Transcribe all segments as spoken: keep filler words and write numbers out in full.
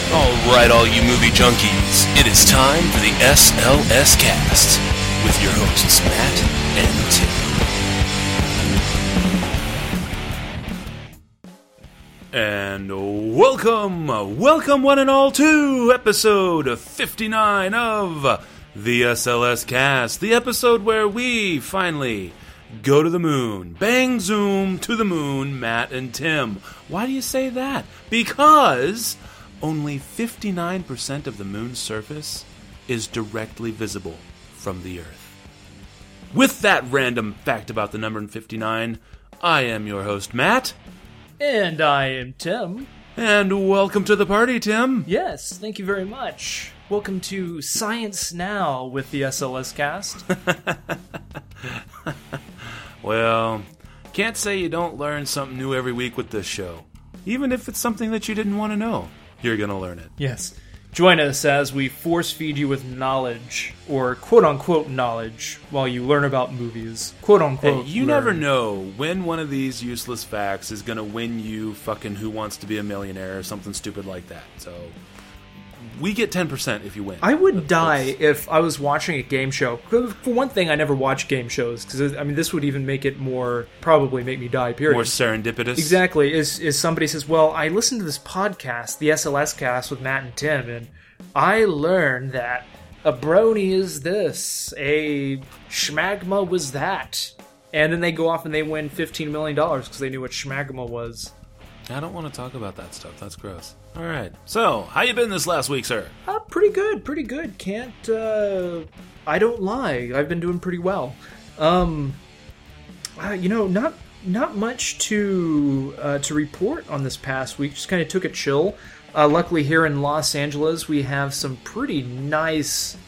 Alright, all you movie junkies, it is time for the S L S Cast with your hosts Matt and Tim. And welcome, welcome one and all to episode fifty-nine of the S L S Cast, the episode where we finally go to the moon. Bang zoom to the moon, Matt and Tim. Why do you say that? Because only fifty-nine percent of the moon's surface is directly visible from the Earth. With that random fact about the number fifty-nine, I am your host, Matt. And I am Tim. And welcome to the party, Tim. Yes, thank you very much. Welcome to Science Now with the S L S Cast. Well, can't say you don't learn something new every week with this show. Even if it's something that you didn't want to know, you're going to learn it. Yes. Join us as we force feed you with knowledge, or quote-unquote knowledge, while you learn about movies. Quote-unquote Hey, you learn. never know when one of these useless facts is going to win you fucking Who Wants to Be a Millionaire or something stupid like that. So, we get ten percent if you win. I would That's, die that's... if I was watching a game show. For one thing, I never watch game shows, because, I mean, this would even make it more, probably make me die, period. More serendipitous. Exactly. Is is somebody says, well, I listened to this podcast, the S L S Cast with Matt and Tim, and I learned that a brony is this, a schmagma was that. And then they go off and they win fifteen million dollars because they knew what schmagma was. I don't want to talk about that stuff. That's gross. All right. So, how you been this last week, sir? Uh, pretty good, pretty good. Can't, uh... I don't lie. I've been doing pretty well. Um... Uh, you know, not not much to uh, to report on this past week. Just kind of took it chill. Uh, luckily, here in Los Angeles, we have some pretty nice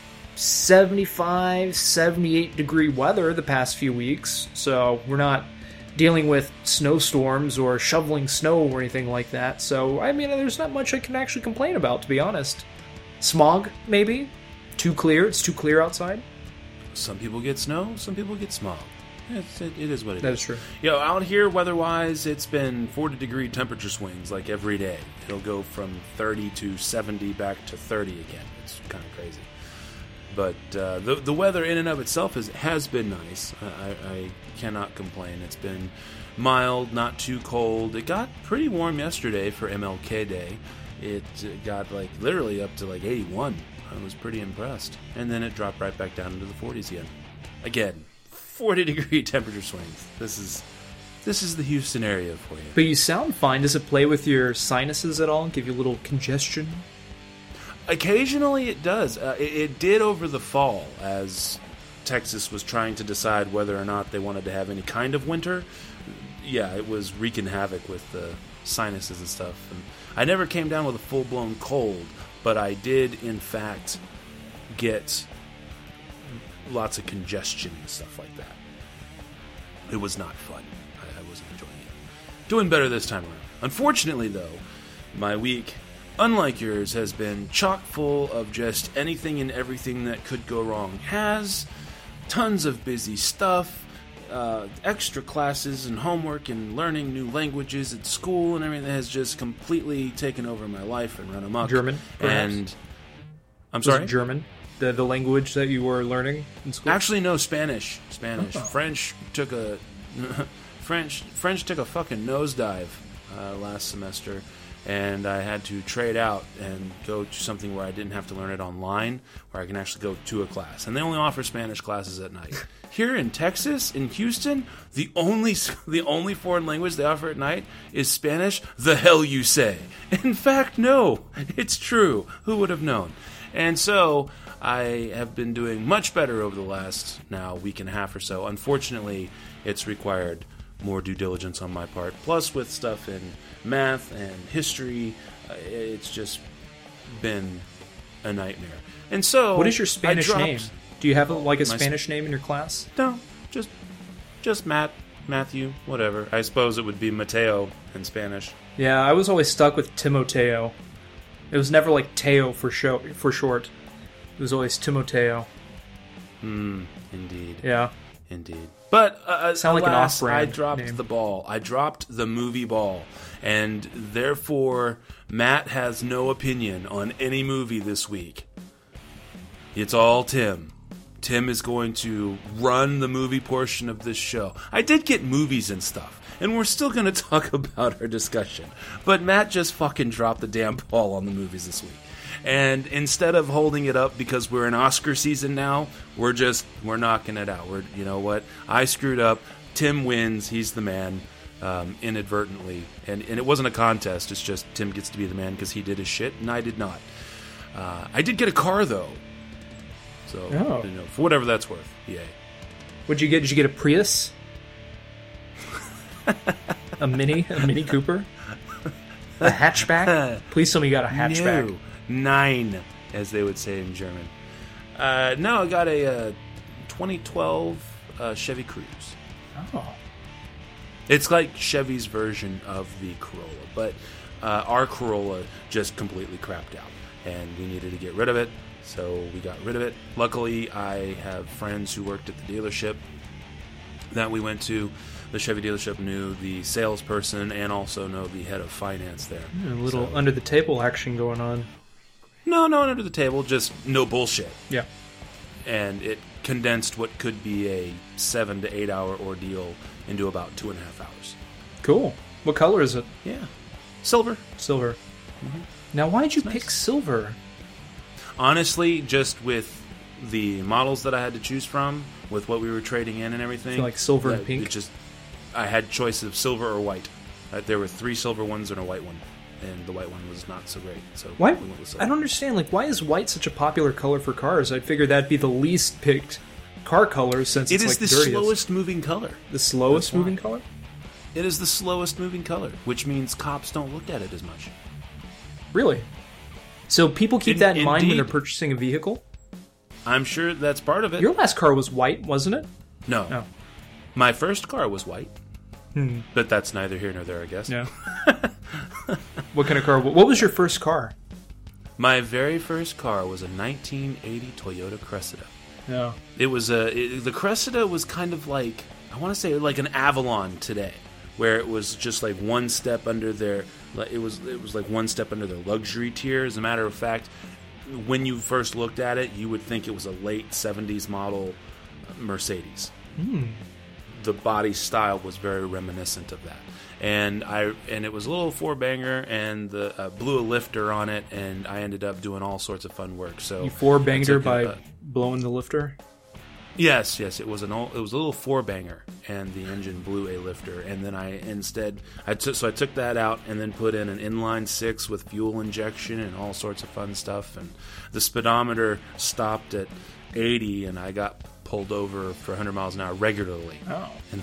seventy-five, seventy-eight degree weather the past few weeks. So, we're not dealing with snowstorms or shoveling snow or anything like that. So, I mean, there's not much I can actually complain about, to be honest. Smog, maybe? Too clear? It's too clear outside? Some people get snow, some people get smog. It's, it, it is what it that is. is true. Yo, out here, weather-wise, it's been forty degree temperature swings, like, every day. It'll go from thirty to seventy back to thirty again. It's kind of crazy. But uh, the the weather in and of itself is, has been nice. I, I cannot complain. It's been mild, not too cold. It got pretty warm yesterday for M L K Day. It got like literally up to like eighty-one. I was pretty impressed. And then it dropped right back down into the forties again. Again, forty degree temperature swings. This is this is the Houston area for you. But you sound fine. Does it play with your sinuses at all? Give you a little congestion? Occasionally it does. Uh, it, it did over the fall as Texas was trying to decide whether or not they wanted to have any kind of winter. Yeah, it was wreaking havoc with the sinuses and stuff. And I never came down with a full-blown cold, but I did, in fact, get lots of congestion and stuff like that. It was not fun. I, I wasn't enjoying it. Doing better this time around. Unfortunately, though, my week, unlike yours, has been chock full of just anything and everything that could go wrong. Has tons of busy stuff, uh, extra classes and homework and learning new languages at school and everything that has just completely taken over my life and run amok. German, perhaps? And I'm Was sorry? it German? The, the language that you were learning in school? Actually, no, Spanish. Spanish. Oh. French took a... French French took a fucking nosedive uh, last semester. And I had to trade out and go to something where I didn't have to learn it online, where I can actually go to a class. And they only offer Spanish classes at night. Here in Texas, in Houston, the only the only foreign language they offer at night is Spanish. The hell you say? In fact, no, it's true. Who would have known? And so I have been doing much better over the last now week and a half or so. Unfortunately, it's required more due diligence on my part. Plus, with stuff in math and history, uh, it's just been a nightmare. And so, what is your Spanish dropped, name? Do you have a, like a my, Spanish name in your class? No, just just Matt, Matthew, whatever. I suppose it would be Mateo in Spanish. Yeah, I was always stuck with Timoteo. It was never like Teo for show, for short. It was always Timoteo. Hmm, indeed. Yeah. Indeed. But uh, Sound like an alas, off-brand I dropped name. the ball. I dropped the movie ball. And therefore, Matt has no opinion on any movie this week. It's all Tim. Tim is going to run the movie portion of this show. I did get movies and stuff, and we're still going to talk about our discussion. But Matt just fucking dropped the damn ball on the movies this week. And instead of holding it up because we're in Oscar season now, we're just, we're knocking it out. We're, you know what? I screwed up. Tim wins. He's the man, um, inadvertently. And, and it wasn't a contest. It's just Tim gets to be the man because he did his shit, and I did not. Uh, I did get a car, though. So, oh. you know, for whatever that's worth, yay. What'd you get? Did you get a Prius? a Mini? A Mini Cooper? A hatchback? Please tell me you got a hatchback. No. Nine, as they would say in German. Uh, no, I got a uh, twenty twelve uh, Chevy Cruze. Oh. It's like Chevy's version of the Corolla, but uh, our Corolla just completely crapped out, and we needed to get rid of it. So we got rid of it. Luckily, I have friends who worked at the dealership that we went to. The Chevy dealership knew the salesperson and also know the head of finance there. A little so, under-the-table action going on. No, no under the table, just no bullshit. Yeah. And it condensed what could be a seven to eight hour ordeal into about two and a half hours. Cool. What color is it? Yeah. Silver. Silver. Mm-hmm. Now, why'd you Nice. pick silver? Honestly, just with the models that I had to choose from, with what we were trading in and everything. I feel like silver and that pink? It just, I had choice of silver or white. Uh, there were three silver ones and a white one. And the white one was not so great. So Why? we went with silver. I don't understand. Like, why is white such a popular color for cars? I'd figure that'd be the least picked car color since It it's is like the dirtiest. slowest moving color. The slowest That's why. moving color? It is the slowest moving color, which means cops don't look at it as much. Really? So people keep In- that in mind when indeed. they're purchasing a vehicle? I'm sure that's part of it. Your last car was white, wasn't it? No. No. My first car was white. Hmm. But that's neither here nor there, I guess. Yeah. What kind of car? What was your first car? My very first car was a nineteen eighty Toyota Cressida. No. It was a it, the Cressida was kind of like, I want to say like an Avalon today, where it was just like one step under their like, it was it was like one step under their luxury tier. As a matter of fact, when you first looked at it, you would think it was a late seventies model Mercedes. Hmm. The body style was very reminiscent of that, and I and it was a little four banger, and the uh, blew a lifter on it, and I ended up doing all sorts of fun work. So You four banged her I took by a- blowing the lifter? Yes, yes, it was an old, it was a little four banger, and the engine blew a lifter, and then I instead I took so I took that out and then put in an inline six with fuel injection and all sorts of fun stuff, and the speedometer stopped at eighty, and I got pulled over for one hundred miles an hour regularly Oh. in,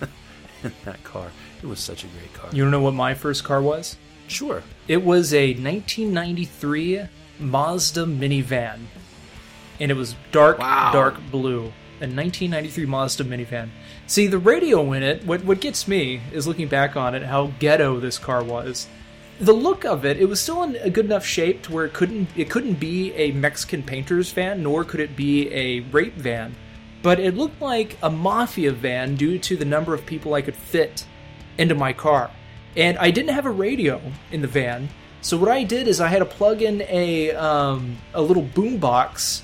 in that car. It was such a great car. You don't know what my first car was? Sure. It was a nineteen ninety-three Mazda minivan. And it was dark, Wow. dark blue. A nineteen ninety-three Mazda minivan. See, the radio in it, what, what gets me is looking back on it, how ghetto this car was. The look of it, it was still in a good enough shape to where it couldn't it couldn't be a Mexican painter's van, nor could it be a rape van. But it looked like a mafia van due to the number of people I could fit into my car. And I didn't have a radio in the van, so what I did is I had to plug in a um, a little boombox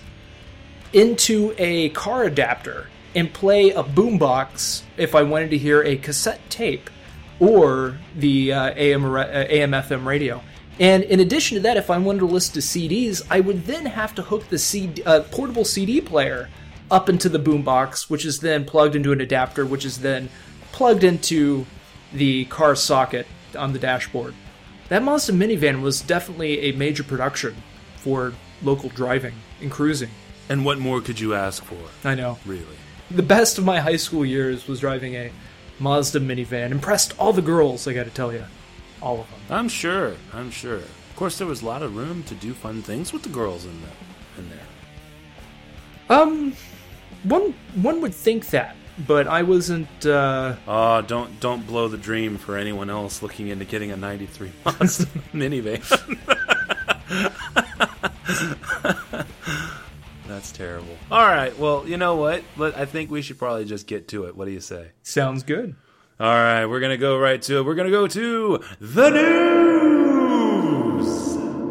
into a car adapter and play a boombox if I wanted to hear a cassette tape or the uh, A M or, uh, A M F M radio. And in addition to that, if I wanted to listen to C Ds, I would then have to hook the C D, uh, portable C D player up into the boombox, which is then plugged into an adapter, which is then plugged into the car socket on the dashboard. That Mazda minivan was definitely a major production for local driving and cruising. And what more could you ask for? I know. Really? The best of my high school years was driving a Mazda minivan. Impressed all the girls, I gotta tell you. All of them. I'm sure. I'm sure. Of course, there was a lot of room to do fun things with the girls in the in there. Um, one one would think that, but I wasn't. Uh, Oh, don't don't blow the dream for anyone else looking into getting a ninety-three Mazda minivan. That's terrible. All right, well, you know what? Let, I think we should probably just get to it. What do you say? sounds good. All right, we're going to go right to it. We're going to go to the news.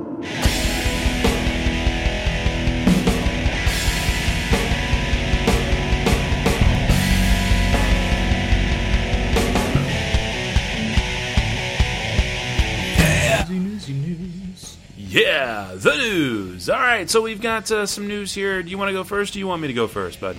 Yeah, the news. All right, so we've got uh, some news here. Do you want to go first, or do you want me to go first, bud?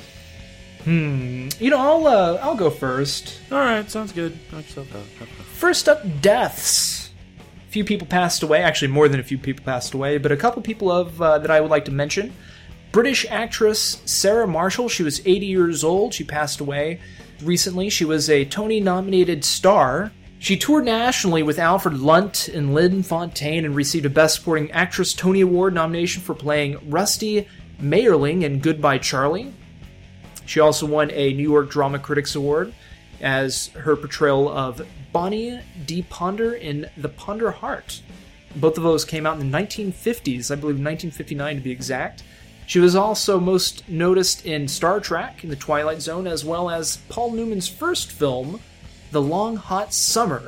Hmm. You know, I'll uh, I'll go first. All right, sounds good. Knock yourself out. First up, deaths. A few people passed away. Actually, more than a few people passed away, but a couple people of uh, that I would like to mention. British actress Sarah Marshall. She was eighty years old. She passed away recently. She was a Tony-nominated star. She toured nationally with Alfred Lunt and Lynn Fontaine and received a Best Supporting Actress Tony Award nomination for playing Rusty Mayerling in Goodbye Charlie. She also won a New York Drama Critics Award as her portrayal of Bonnie D. Ponder in The Ponder Heart. Both of those came out in the nineteen fifties, I believe nineteen fifty-nine to be exact. She was also most noticed in Star Trek, in The Twilight Zone, as well as Paul Newman's first film, The Long Hot Summer.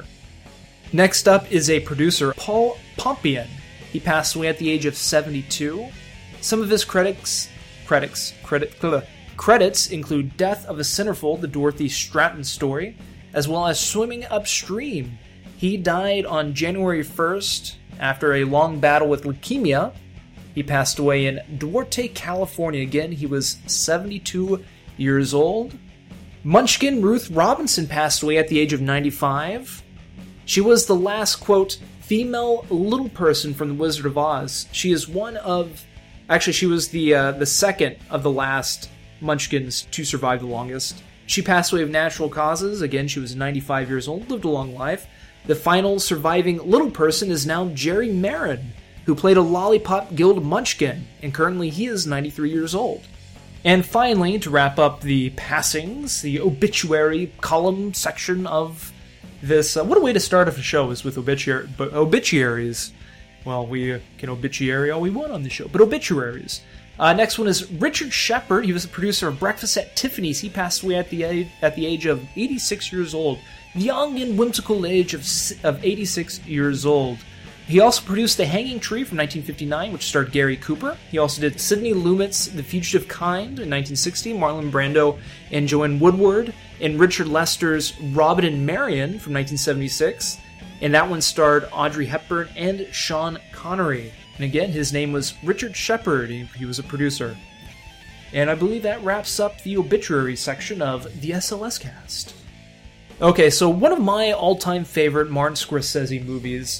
Next up is a producer, Paul Pompian. He passed away at the age of seventy-two. Some of his credits, credits, credit, credits include Death of a Centerfold, the Dorothy Stratton story, as well as Swimming Upstream. He died on January first after a long battle with leukemia. He passed away in Duarte, California. Again, he was seventy-two years old. Munchkin Ruth Robinson passed away at the age of ninety-five. She was the last, quote, female little person from The Wizard of Oz. She is one of... Actually, she was the uh, the second of the last Munchkins to survive the longest. She passed away of natural causes. Again, she was ninety-five years old, lived a long life. The final surviving little person is now Jerry Marin, who played a Lollipop Guild Munchkin, and currently he is ninety-three years old. And finally, to wrap up the passings, the obituary column section of this... Uh, what a way to start off a show is with obituary, but obituaries. Well, we can obituary all we want on the show, but obituaries. Uh, next one is Richard Shepard. He was the producer of Breakfast at Tiffany's. He passed away at the age, at the age of eighty-six years old. The young and whimsical age of, of eighty-six years old. He also produced The Hanging Tree from nineteen fifty-nine, which starred Gary Cooper. He also did Sidney Lumet's The Fugitive Kind in nineteen sixty, Marlon Brando and Joanne Woodward, and Richard Lester's Robin and Marion from nineteen seventy-six. And that one starred Audrey Hepburn and Sean Connery. And again, his name was Richard Shepard. He, he was a producer. And I believe that wraps up the obituary section of the S L S cast. Okay, so one of my all-time favorite Martin Scorsese movies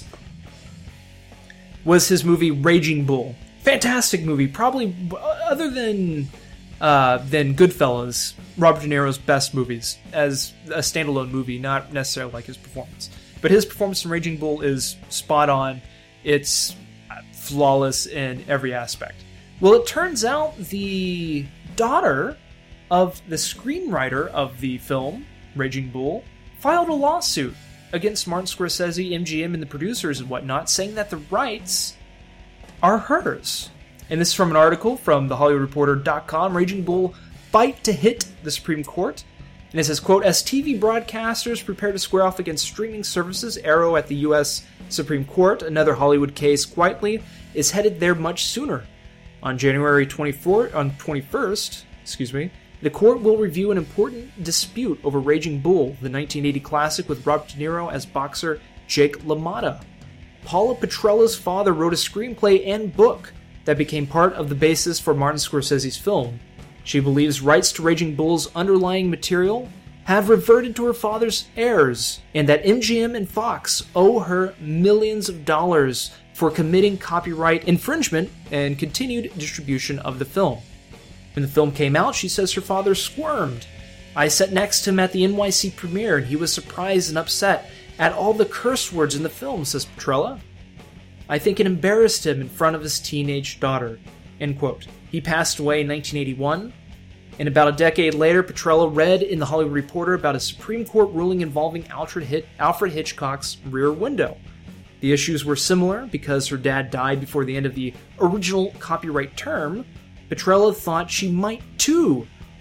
was his movie Raging Bull. Fantastic movie. Probably, other than uh, than Goodfellas, Robert De Niro's best movies as a standalone movie, not necessarily like his performance. But his performance in Raging Bull is spot on. It's flawless in every aspect. Well, it turns out the daughter of the screenwriter of the film, Raging Bull, filed a lawsuit against Martin Scorsese, M G M, and the producers and whatnot, saying that the rights are hers. And this is from an article from the Hollywood Reporter dot com. Raging Bull fight to hit the Supreme Court. And it says, quote, as T V broadcasters prepare to square off against streaming services, Arrow at the U S Supreme Court, another Hollywood case quietly, is headed there much sooner. On January twenty-fourth, on twenty-first, excuse me, the court will review an important dispute over Raging Bull, the nineteen eighty classic with Robert De Niro as boxer Jake LaMotta. Paula Petrella's father wrote a screenplay and book that became part of the basis for Martin Scorsese's film. She believes rights to Raging Bull's underlying material have reverted to her father's heirs, and that M G M and Fox owe her millions of dollars for committing copyright infringement and continued distribution of the film. When the film came out, she says her father squirmed. I sat next to him at the N Y C premiere, and he was surprised and upset at all the curse words in the film, says Petrella. I think it embarrassed him in front of his teenage daughter, end quote. He passed away in nineteen eighty-one, and about a decade later, Petrella read in the Hollywood Reporter about a Supreme Court ruling involving Alfred, Hit- Alfred Hitchcock's Rear Window. The issues were similar because her dad died before the end of the original copyright term. Petrella thought she might, too,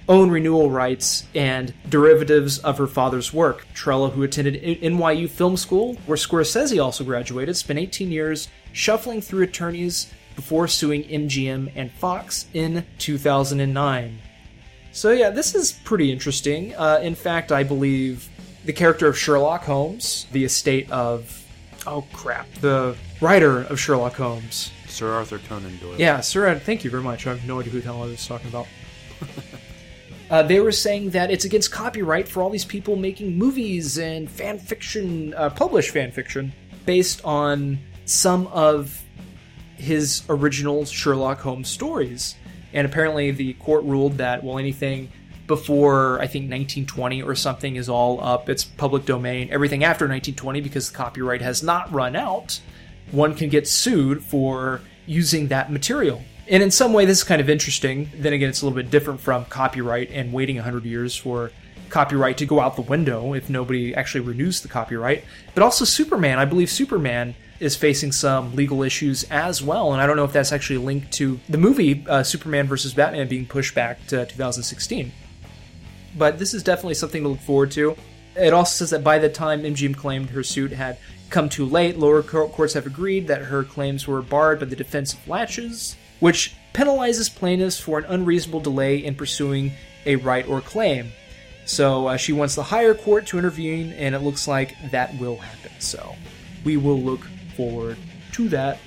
own renewal rights and derivatives of her father's work. Trella, who attended N Y U Film School, where Scorsese also graduated, spent eighteen years shuffling through attorneys before suing M G M and Fox in two thousand nine. So yeah, this is pretty interesting. Uh, in fact, I believe the character of Sherlock Holmes, the estate of, oh crap, the writer of Sherlock Holmes. Sir Arthur Conan Doyle. Yeah, Sir, thank you very much. I have no idea who the hell I was talking about. uh, they were saying that it's against copyright for all these people making movies and fan fiction, uh, published fan fiction, based on some of his original Sherlock Holmes stories. And apparently the court ruled that, well, anything before, I think, nineteen twenty or something is all up. It's public domain. Everything after nineteen twenty, because the copyright has not run out, one can get sued for using that material. And in some way, this is kind of interesting. Then again, it's a little bit different from copyright and waiting one hundred years for copyright to go out the window if nobody actually renews the copyright. But also Superman. I believe Superman is facing some legal issues as well, and I don't know if that's actually linked to the movie uh, Superman versus Batman being pushed back to two thousand sixteen. But this is definitely something to look forward to. It also says that by the time M G M claimed her suit had come too late, lower courts have agreed that her claims were barred by the defense of laches, which penalizes plaintiffs for an unreasonable delay in pursuing a right or claim. So uh, she wants the higher court to intervene, and it looks like that will happen. So we will look forward to that.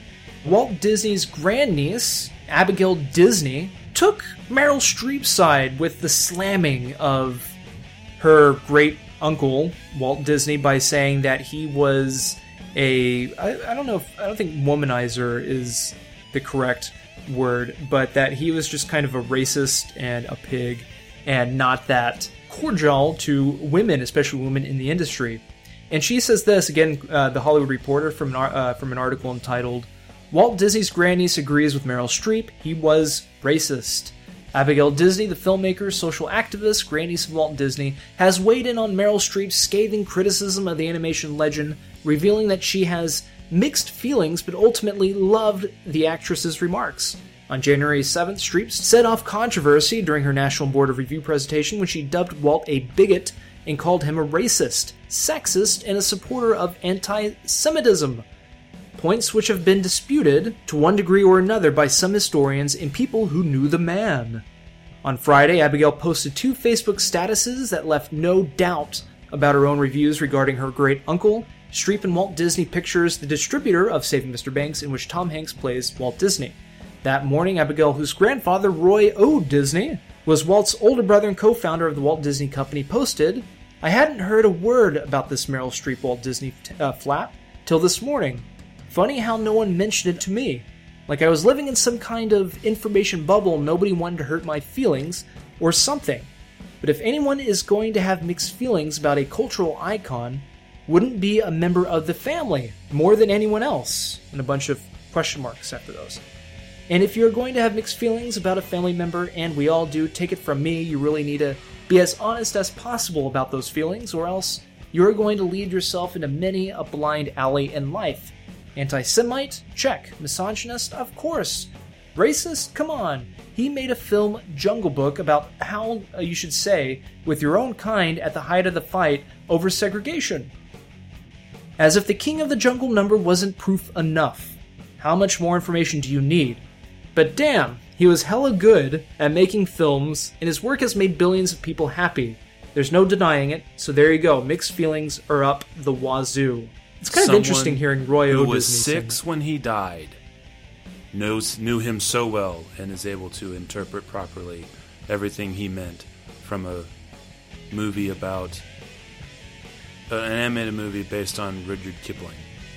Walt Disney's grandniece, Abigail Disney, took Meryl Streep's side with the slamming of her great uncle, Walt Disney, by saying that he was a, I, I don't know if, I don't think womanizer is the correct word, but that he was just kind of a racist and a pig and not that cordial to women, especially women in the industry. And she says this, again, uh, the Hollywood Reporter, from an, uh, from an article entitled, Walt Disney's grandniece agrees with Meryl Streep. He was racist. Abigail Disney, the filmmaker, social activist, grandniece of Walt Disney, has weighed in on Meryl Streep's scathing criticism of the animation legend, revealing that she has mixed feelings but ultimately loved the actress's remarks. On January seventh, Streep set off controversy during her National Board of Review presentation when she dubbed Walt a bigot and called him a racist, sexist, and a supporter of anti-Semitism. Points which have been disputed to one degree or another by some historians and people who knew the man. On Friday, Abigail posted two Facebook statuses that left no doubt about her own reviews regarding her great uncle. Streep and Walt Disney Pictures, the distributor of Saving Mister Banks, in which Tom Hanks plays Walt Disney. That morning, Abigail, whose grandfather, Roy O. Disney, was Walt's older brother and co-founder of the Walt Disney Company, posted, I hadn't heard a word about this Meryl Streep Walt Disney t- uh, flap till this morning. Funny how no one mentioned it to me. Like I was living in some kind of information bubble and nobody wanted to hurt my feelings, or something. But if anyone is going to have mixed feelings about a cultural icon, wouldn't be a member of the family more than anyone else, and a bunch of question marks after those. And if you're going to have mixed feelings about a family member, and we all do, take it from me, you really need to be as honest as possible about those feelings, or else you're going to lead yourself into many a blind alley in life. Anti-Semite? Check. Misogynist? Of course. Racist? Come on. He made a film, Jungle Book, about how uh, you should say, with your own kind at the height of the fight over segregation. As if the King of the Jungle number wasn't proof enough. How much more information do you need? But damn, he was hella good at making films, and his work has made billions of people happy. There's no denying it, so there you go. Mixed feelings are up the wazoo. It's kind Someone of interesting hearing Roy O. who was Disney six sing. when he died knows knew him so well and is able to interpret properly everything he meant from a movie about uh, an animated movie based on Rudyard Kipling.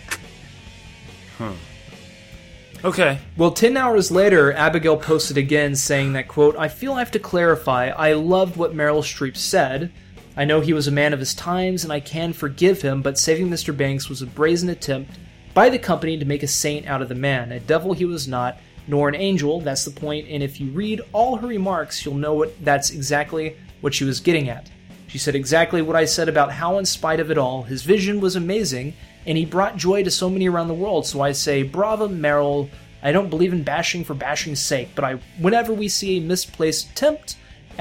Huh. Okay. Well, ten hours later, Abigail posted again saying that, quote, I feel I have to clarify, I loved what Meryl Streep said. I know he was a man of his times, and I can forgive him, but Saving Mister Banks was a brazen attempt by the company to make a saint out of the man. A devil he was not, nor an angel, that's the point, and if you read all her remarks, you'll know what that's exactly what she was getting at. She said exactly what I said about how, in spite of it all, his vision was amazing, and he brought joy to so many around the world, so I say, brava, Meryl. I don't believe in bashing for bashing's sake, but I, whenever we see a misplaced attempt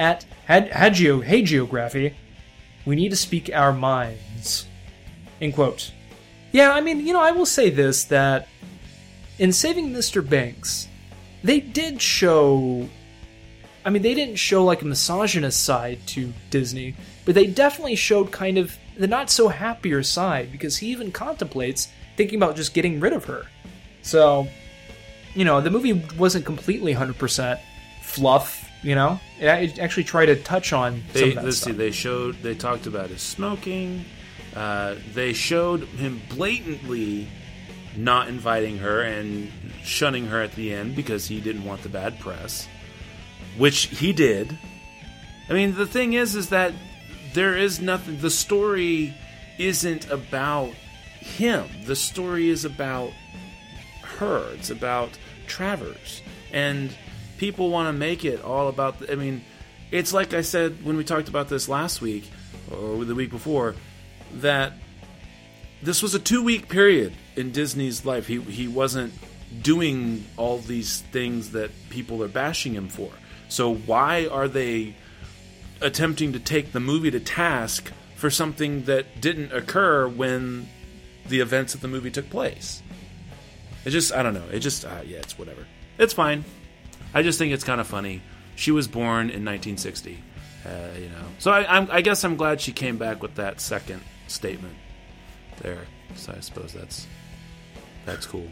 at had, hagio, hagiography, we need to speak our minds. End quote. Yeah, I mean, you know, I will say this, that in Saving Mister Banks, they did show... I mean, they didn't show, like, a misogynist side to Disney, but they definitely showed kind of the not-so-happier side, because he even contemplates thinking about just getting rid of her. So, you know, the movie wasn't completely one hundred percent fluff, you know? It actually tried to touch on they, some of that let's stuff. See, they showed, they talked about his smoking. Uh, they showed him blatantly not inviting her and shunning her at the end because he didn't want the bad press, which he did. I mean, the thing is, is that there is nothing, the story isn't about him. The story is about her. It's about Travers. And people want to make it all about, the, I mean, it's like I said when we talked about this last week, or the week before, that this was a two-week period in Disney's life. He he wasn't doing all these things that people are bashing him for. So why are they attempting to take the movie to task for something that didn't occur when the events of the movie took place? It just, I don't know. It just, uh, yeah, it's whatever. It's fine. I just think it's kind of funny. She was born in nineteen sixty, uh, you know. So I, I'm, I guess I'm glad she came back with that second statement there. So I suppose that's that's cool.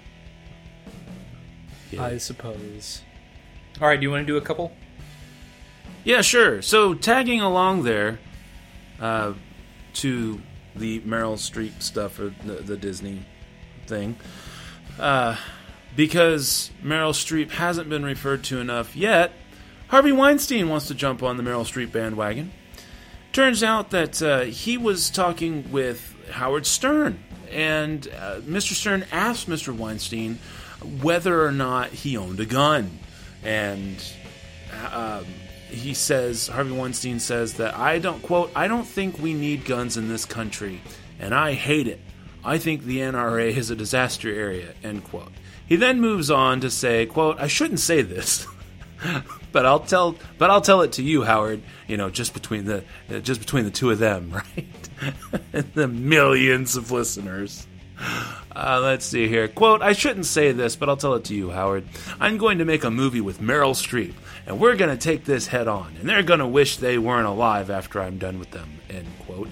Yeah. I suppose. All right, do you want to do a couple? Yeah, sure. So tagging along there uh, to the Meryl Streep stuff, or the, the Disney thing, uh, because Meryl Streep hasn't been referred to enough yet, Harvey Weinstein wants to jump on the Meryl Streep bandwagon. Turns out that uh, he was talking with Howard Stern, and uh, Mister Stern asked Mister Weinstein whether or not he owned a gun. And um, he says, Harvey Weinstein says that, I don't, quote, I don't think we need guns in this country, and I hate it. I think the N R A is a disaster area, end quote. He then moves on to say, quote, I shouldn't say this, but I'll tell, but I'll tell it to you, Howard. You know, just between the, uh, just between the two of them, right? And the millions of listeners. Uh, let's see here. Quote, I shouldn't say this, but I'll tell it to you, Howard. I'm going to make a movie with Meryl Streep, and we're going to take this head on, and they're going to wish they weren't alive after I'm done with them, end quote.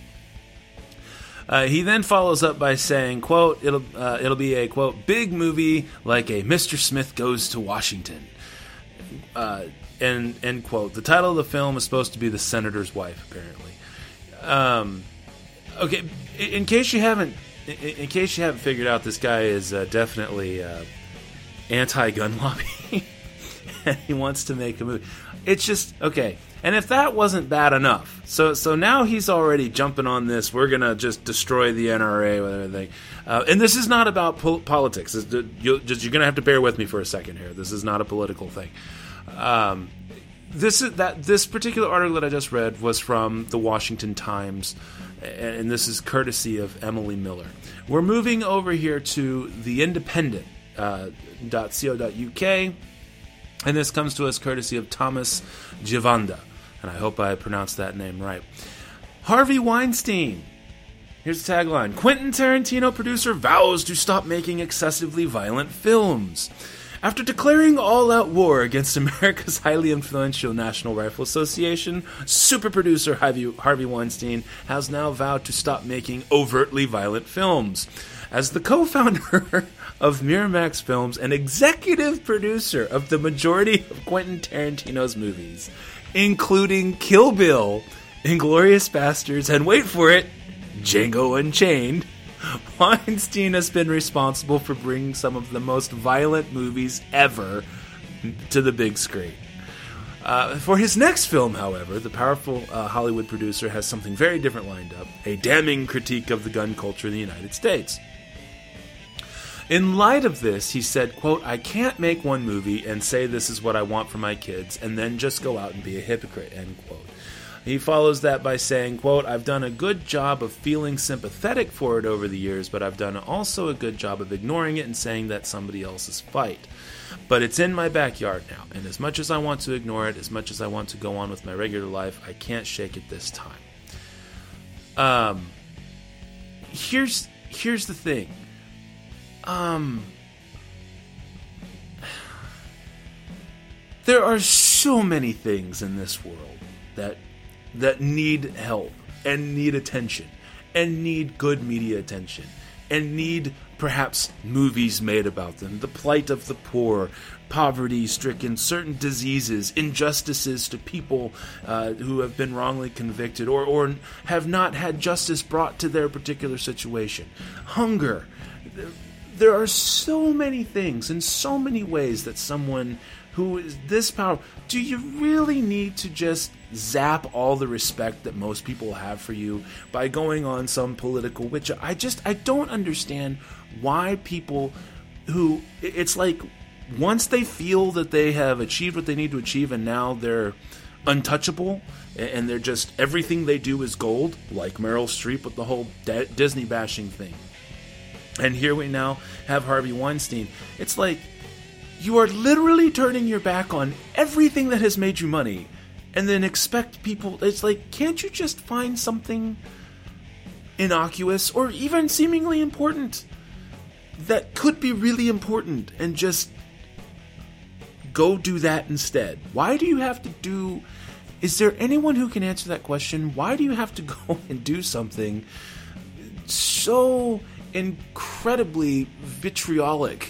Uh, he then follows up by saying, quote, it'll, uh, it'll be a, quote, big movie like a Mister Smith Goes to Washington, uh, end, end quote. The title of the film is supposed to be The Senator's Wife, apparently. Um, okay, in case you haven't In, in case you haven't figured out, this guy is uh, definitely uh, anti-gun lobby, and he wants to make a movie. It's just, okay, and if that wasn't bad enough, so so now he's already jumping on this, we're going to just destroy the N R A with everything. Uh, and this is not about pol- politics. It's, you're you're going to have to bear with me for a second here. This is not a political thing. Um, this is that this particular article that I just read was from the Washington Times, and this is courtesy of Emily Miller. We're moving over here to the Independent uh, .co.uk, and this comes to us courtesy of Thomas Givanda, and I hope I pronounced that name right. Harvey Weinstein. Here's the tagline. Quentin Tarantino producer vows to stop making excessively violent films. After declaring all-out war against America's highly influential National Rifle Association, super producer Harvey, Harvey Weinstein has now vowed to stop making overtly violent films. As the co-founder of Miramax Films and executive producer of the majority of Quentin Tarantino's movies, including Kill Bill, Inglourious Basterds, and wait for it, Django Unchained, Weinstein has been responsible for bringing some of the most violent movies ever to the big screen. Uh, for his next film, however, the powerful uh, Hollywood producer has something very different lined up, a damning critique of the gun culture in the United States. In light of this, he said, quote, I can't make one movie and say this is what I want for my kids and then just go out and be a hypocrite, end quote. He follows that by saying, quote, "I've done a good job of feeling sympathetic for it over the years, but I've done also a good job of ignoring it and saying that's somebody else's fight. But it's in my backyard now, and as much as I want to ignore it, as much as I want to go on with my regular life, I can't shake it this time." Um, here's here's the thing. Um, there are so many things in this world that that need help and need attention and need good media attention and need perhaps movies made about them. The plight of the poor, poverty-stricken, certain diseases, injustices to people uh, who have been wrongly convicted or, or have not had justice brought to their particular situation. Hunger. There are so many things in so many ways that someone who is this powerful, do you really need to just zap all the respect that most people have for you by going on some political witch? I just, I don't understand why people who, it's like once they feel that they have achieved what they need to achieve and now they're untouchable and they're just, everything they do is gold, like Meryl Streep with the whole Disney bashing thing. And here we now have Harvey Weinstein. It's like, you are literally turning your back on everything that has made you money and then expect people... It's like, can't you just find something innocuous or even seemingly important that could be really important and just go do that instead? Why do you have to do... Is there anyone who can answer that question? Why do you have to go and do something so incredibly vitriolic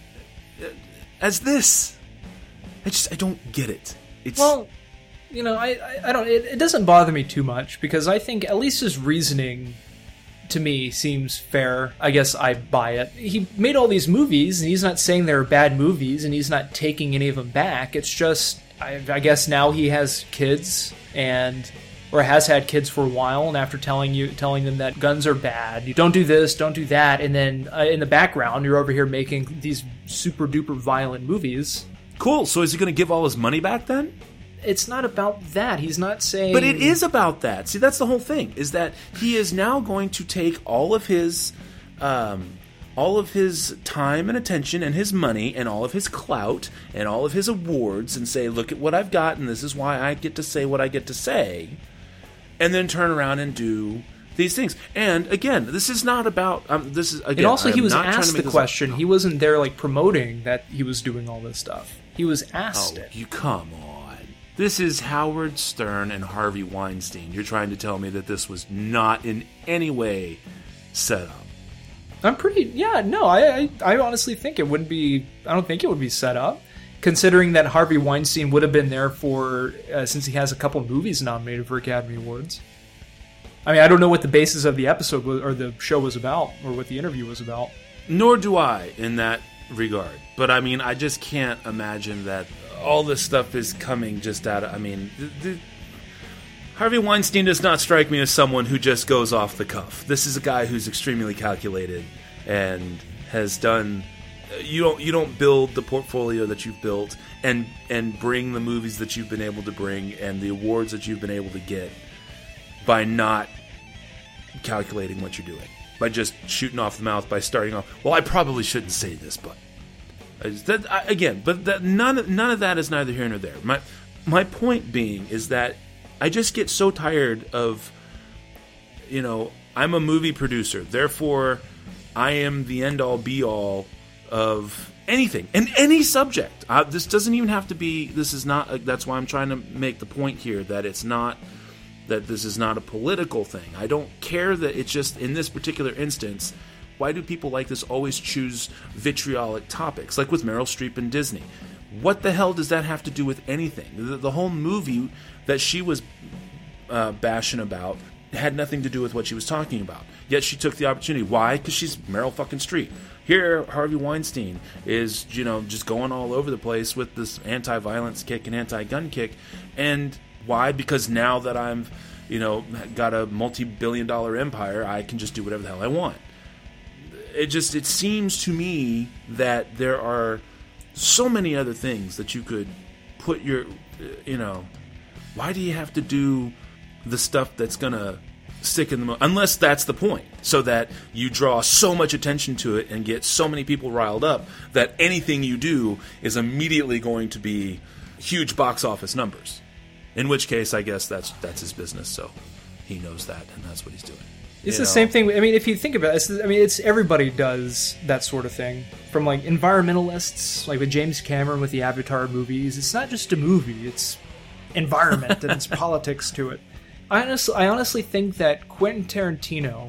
as this? I just, I don't get it. It's... Well, you know, I, I, I don't, it, it doesn't bother me too much because I think at least his reasoning to me seems fair. I guess I buy it. He made all these movies and he's not saying they're bad movies and he's not taking any of them back. It's just, I, I guess now he has kids and, or has had kids for a while, and after telling you, telling them that guns are bad, you don't do this, don't do that, and then uh, in the background, you're over here making these super duper violent movies. Cool. So is he going to give all his money back then? It's not about that. He's not saying... But it is about that. See, that's the whole thing, is that he is now going to take all of his, um, all of his time and attention and his money and all of his clout and all of his awards and say, look at what I've got, and this is why I get to say what I get to say. And then turn around and do these things. And again, this is not about. Um, this is again. And also, he was not asked the question. Up. He wasn't there like promoting that he was doing all this stuff. He was asked oh, it. You come on. This is Howard Stern and Harvey Weinstein. You're trying to tell me that this was not in any way set up. I'm pretty. Yeah. No. I. I, I honestly think it wouldn't be. I don't think it would be set up. Considering that Harvey Weinstein would have been there for, uh, since he has a couple movies nominated for Academy Awards. I mean, I don't know what the basis of the episode was, or the show was about, or what the interview was about. Nor do I, in that regard. But I mean, I just can't imagine that all this stuff is coming just out of, I mean, the, the, Harvey Weinstein does not strike me as someone who just goes off the cuff. This is a guy who's extremely calculated and has done... You don't you don't build the portfolio that you've built and and bring the movies that you've been able to bring and the awards that you've been able to get by not calculating what you're doing, by just shooting off the mouth, by starting off. Well, I probably shouldn't say this, but that, I, again, but that, none none of that is neither here nor there. My my point being is that I just get so tired of, you know, I'm a movie producer, therefore I am the end all be all of anything and any subject. Uh, this doesn't even have to be. This is not. Uh, that's why I'm trying to make the point here that it's not. That this is not a political thing. I don't care that it's just in this particular instance. Why do people like this always choose vitriolic topics, like with Meryl Streep and Disney? What the hell does that have to do with anything? The, the whole movie that she was uh, bashing about had nothing to do with what she was talking about. Yet she took the opportunity. Why? Because she's Meryl fucking Streep. Here, Harvey Weinstein is, you know, just going all over the place with this anti-violence kick and anti-gun kick. And why? Because now that I'm, you know, got a multi-billion dollar empire, I can just do whatever the hell I want. It just, it seems to me that there are so many other things that you could put your, you know, why do you have to do the stuff that's going to stick in the mo- unless that's the point, so that you draw so much attention to it and get so many people riled up that anything you do is immediately going to be huge box office numbers. In which case, I guess that's that's his business, so he knows that, and that's what he's doing. It's you the know? same thing. I mean, if you think about it, it's, I mean, it's everybody does that sort of thing. From like environmentalists, like with James Cameron with the Avatar movies. It's not just a movie; it's environment and it's politics to it. I honestly, I honestly think that Quentin Tarantino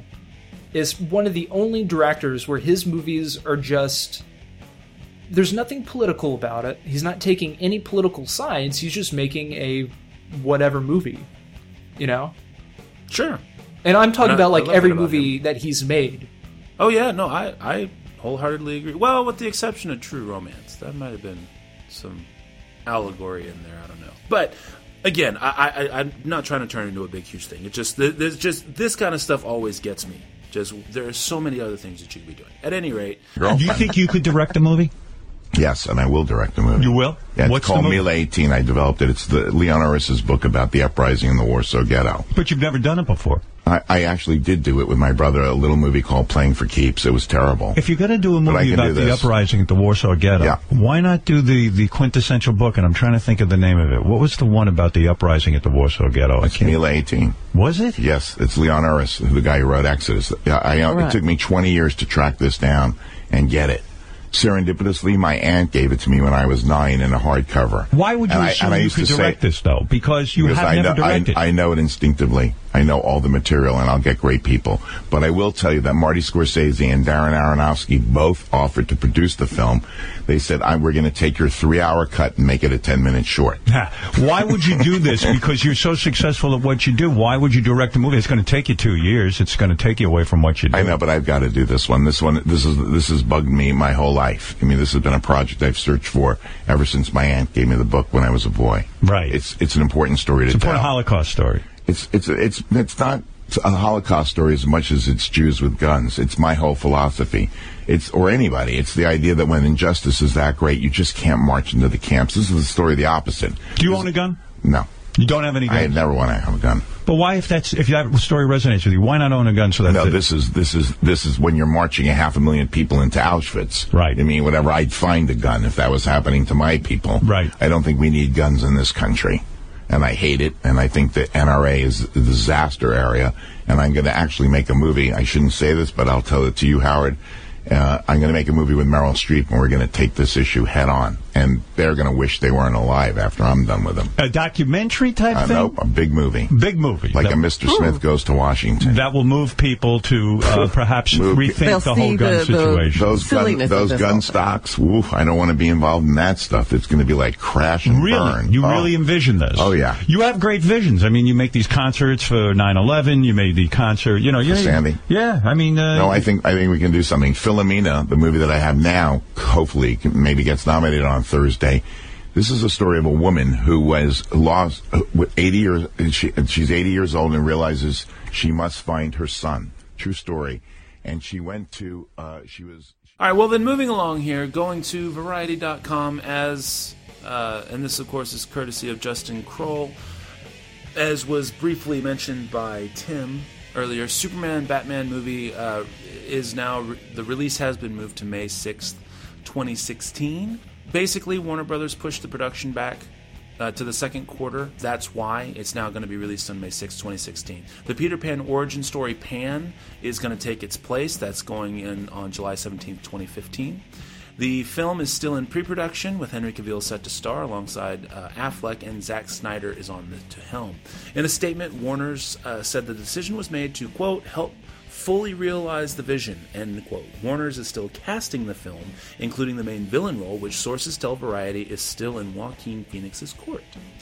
is one of the only directors where his movies are just... There's nothing political about it. He's not taking any political sides. He's just making a whatever movie, you know? Sure. And I'm talking And I- about I like love every that about movie that he's made. Oh, yeah, no, I, I wholeheartedly agree. Well, with the exception of True Romance. That might have been some allegory in there, I don't know. But... Again, I, I, I'm not trying to turn it into a big, huge thing. It's just, there's just this kind of stuff always gets me. Just there are so many other things that you could be doing. At any rate, Do you think you could direct a movie? Yes, and I will direct a movie. You will? Yeah, it's What's the called movie? Mila eighteen. I developed it. It's the Leon Uris's book about the uprising in the Warsaw Ghetto. But you've never done it before. I, I actually did do it with my brother, a little movie called Playing for Keeps. It was terrible. If you're going to do a But I movie can about do the this. uprising at the Warsaw Ghetto, Yeah. why not do the, the quintessential book? And I'm trying to think of the name of it. What was the one about the uprising at the Warsaw Ghetto? I It's can't. Mila eighteen. Was it? Yes, it's Leon Uris, the guy who wrote Exodus. Yeah, I, I, Right. It took me twenty years to track this down and get it. Serendipitously, my aunt gave it to me when I was nine in a hardcover. Why would you And I- assume and I you used could to say- direct this, though? Because you Because have I never know, I, directed. I know it instinctively. I know all the material, and I'll get great people. But I will tell you that Marty Scorsese and Darren Aronofsky both offered to produce the film. They said, I, we're going to take your three-hour cut and make it a ten-minute short. Why would you do this? Because you're so successful at what you do. Why would you direct a movie? It's going to take you two years. It's going to take you away from what you do. I know, but I've got to do this one. This one, this is this has bugged me my whole life. I mean, this has been a project I've searched for ever since my aunt gave me the book when I was a boy. Right. It's it's an important story It's to a important tell. Holocaust story. It's it's it's it's not a Holocaust story as much as it's Jews with guns. It's my whole philosophy. It's or anybody. It's the idea that when injustice is that great, you just can't march into the camps. This is the story of the opposite. Do you own a gun? No, You don't have any I guns? never want to have a gun. But why, if that's if that story resonates with you, why not own a gun so that No, this is this is this is when you're marching a half a million people into Auschwitz. Right. I mean, whatever. I'd find a gun if that was happening to my people. Right. I don't think we need guns in this country, and I hate it. And I think the N R A is a disaster area. And I'm going to actually make a movie. I shouldn't say this, but I'll tell it to you, Howard. Uh, I'm going to make a movie with Meryl Streep, and we're going to take this issue head on. And they're going to wish they weren't alive after I'm done with them. A documentary type Uh, thing? nope, a big movie. Big movie. Like that, a Mister Smith Goes to Washington. that will move people to uh, perhaps Move- rethink They'll the whole see gun the- the- situation. Those gun, Silliness of those this gun whole thing. stocks, woof, I don't want to be involved in that stuff. It's going to be like crash and Really? burn. You Oh. really envision this? Oh, yeah. You have great visions. I mean, you make these concerts for nine eleven. You made the concert, you know. Yeah, Sandy? Yeah, I mean... Uh, No, I think I think we can do something. Philomena, the movie that I have now, hopefully can- maybe gets nominated on Thursday. This is a story of a woman who was lost uh, with eighty years. She, she's eighty years old and realizes she must find her son. True story. And she went to. Uh, she was. All right, well, then moving along here, going to Variety dot com as, uh, and this, of course, is courtesy of Justin Kroll, as was briefly mentioned by Tim earlier, Superman Batman movie uh, is now, re- the release has been moved to May sixth, twenty sixteen. Basically, Warner Brothers pushed the production back uh, to the second quarter. That's why it's now going to be released on May sixth, twenty sixteen. The Peter Pan origin story, Pan, is going to take its place. That's going in on July seventeenth, twenty fifteen. The film is still in pre-production, with Henry Cavill set to star alongside uh, Affleck, and Zack Snyder is on the to helm. In a statement, Warner's uh, said the decision was made to, quote, help fully realize the vision, end quote. Warner's is still casting the film, including the main villain role, which sources tell Variety is still in Joaquin Phoenix's court.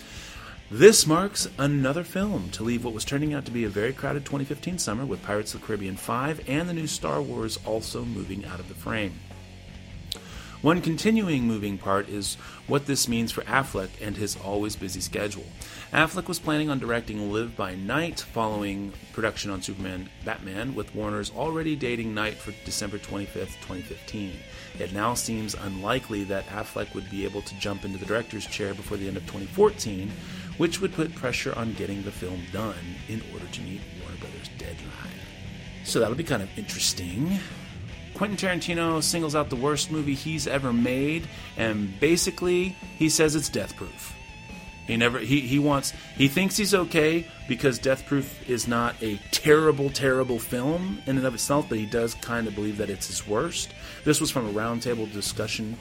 This marks another film to leave what was turning out to be a very crowded twenty fifteen summer, with Pirates of the Caribbean five and the new Star Wars also moving out of the frame. One continuing moving part is what this means for Affleck and his always busy schedule. Affleck was planning on directing Live by Night following production on Superman Batman, with Warner's already dating Night for December twenty-fifth, twenty fifteen. It now seems unlikely that Affleck would be able to jump into the director's chair before the end of twenty fourteen, which would put pressure on getting the film done in order to meet Warner Brothers' deadline. So that'll be kind of interesting. Quentin Tarantino singles out the worst movie he's ever made, and basically he says it's Death Proof. He never he, he wants he thinks he's okay because Death Proof is not a terrible, terrible film in and of itself, but he does kind of believe that it's his worst. This was from a roundtable discussion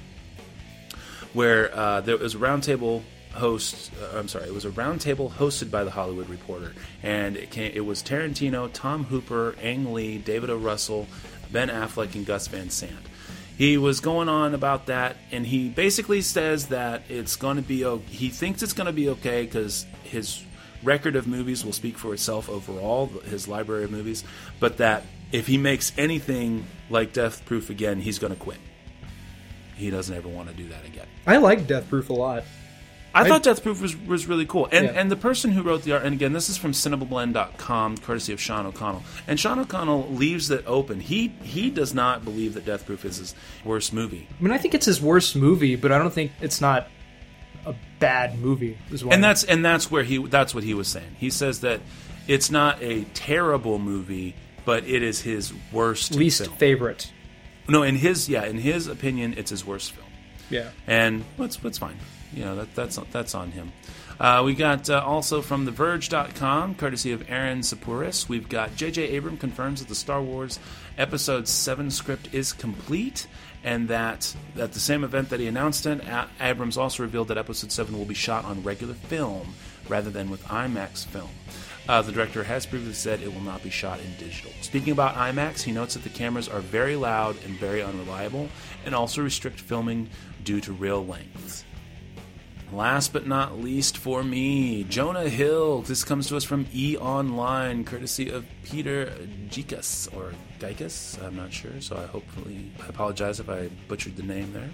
where uh, there was a roundtable host. Uh, I'm sorry, it was a roundtable hosted by The Hollywood Reporter, and it came, it was Tarantino, Tom Hooper, Ang Lee, David O. Russell, Ben Affleck, and Gus Van Sant. He was going on about that, and he basically says that it's going to be okay. He thinks it's going to be okay because his record of movies will speak for itself overall, his library of movies, but that if he makes anything like Death Proof again, he's going to quit. He doesn't ever want to do that again. I like Death Proof a lot. I, I thought Death Proof was was really cool. And yeah. and the person who wrote the art, and again, this is from cinema blend dot com, courtesy of Sean O'Connell. And Sean O'Connell leaves it open. He he does not believe that Death Proof is his worst movie. I mean, I think it's his worst movie, but I don't think it's not a bad movie as well. And that's and that's where he that's what he was saying. He says that it's not a terrible movie, but it is his worst least film. favorite. No, in his yeah, in his opinion, it's his worst film. Yeah. And that's that's fine. You know, that, that's that's on him. Uh, we got uh, also from the verge dot com, courtesy of Aaron Sapouris, we've got J J Abrams confirms that the Star Wars Episode seven script is complete, and that at the same event that he announced it, A- Abrams also revealed that Episode seven will be shot on regular film rather than with IMAX film. Uh, the director has previously said it will not be shot in digital. Speaking about IMAX, he notes that the cameras are very loud and very unreliable, and also restrict filming due to reel lengths. Last but not least for me, Jonah Hill. This comes to us from E! Online, courtesy of Peter Gikas, or Gikas, I'm not sure, so I hopefully, I apologize if I butchered the name there.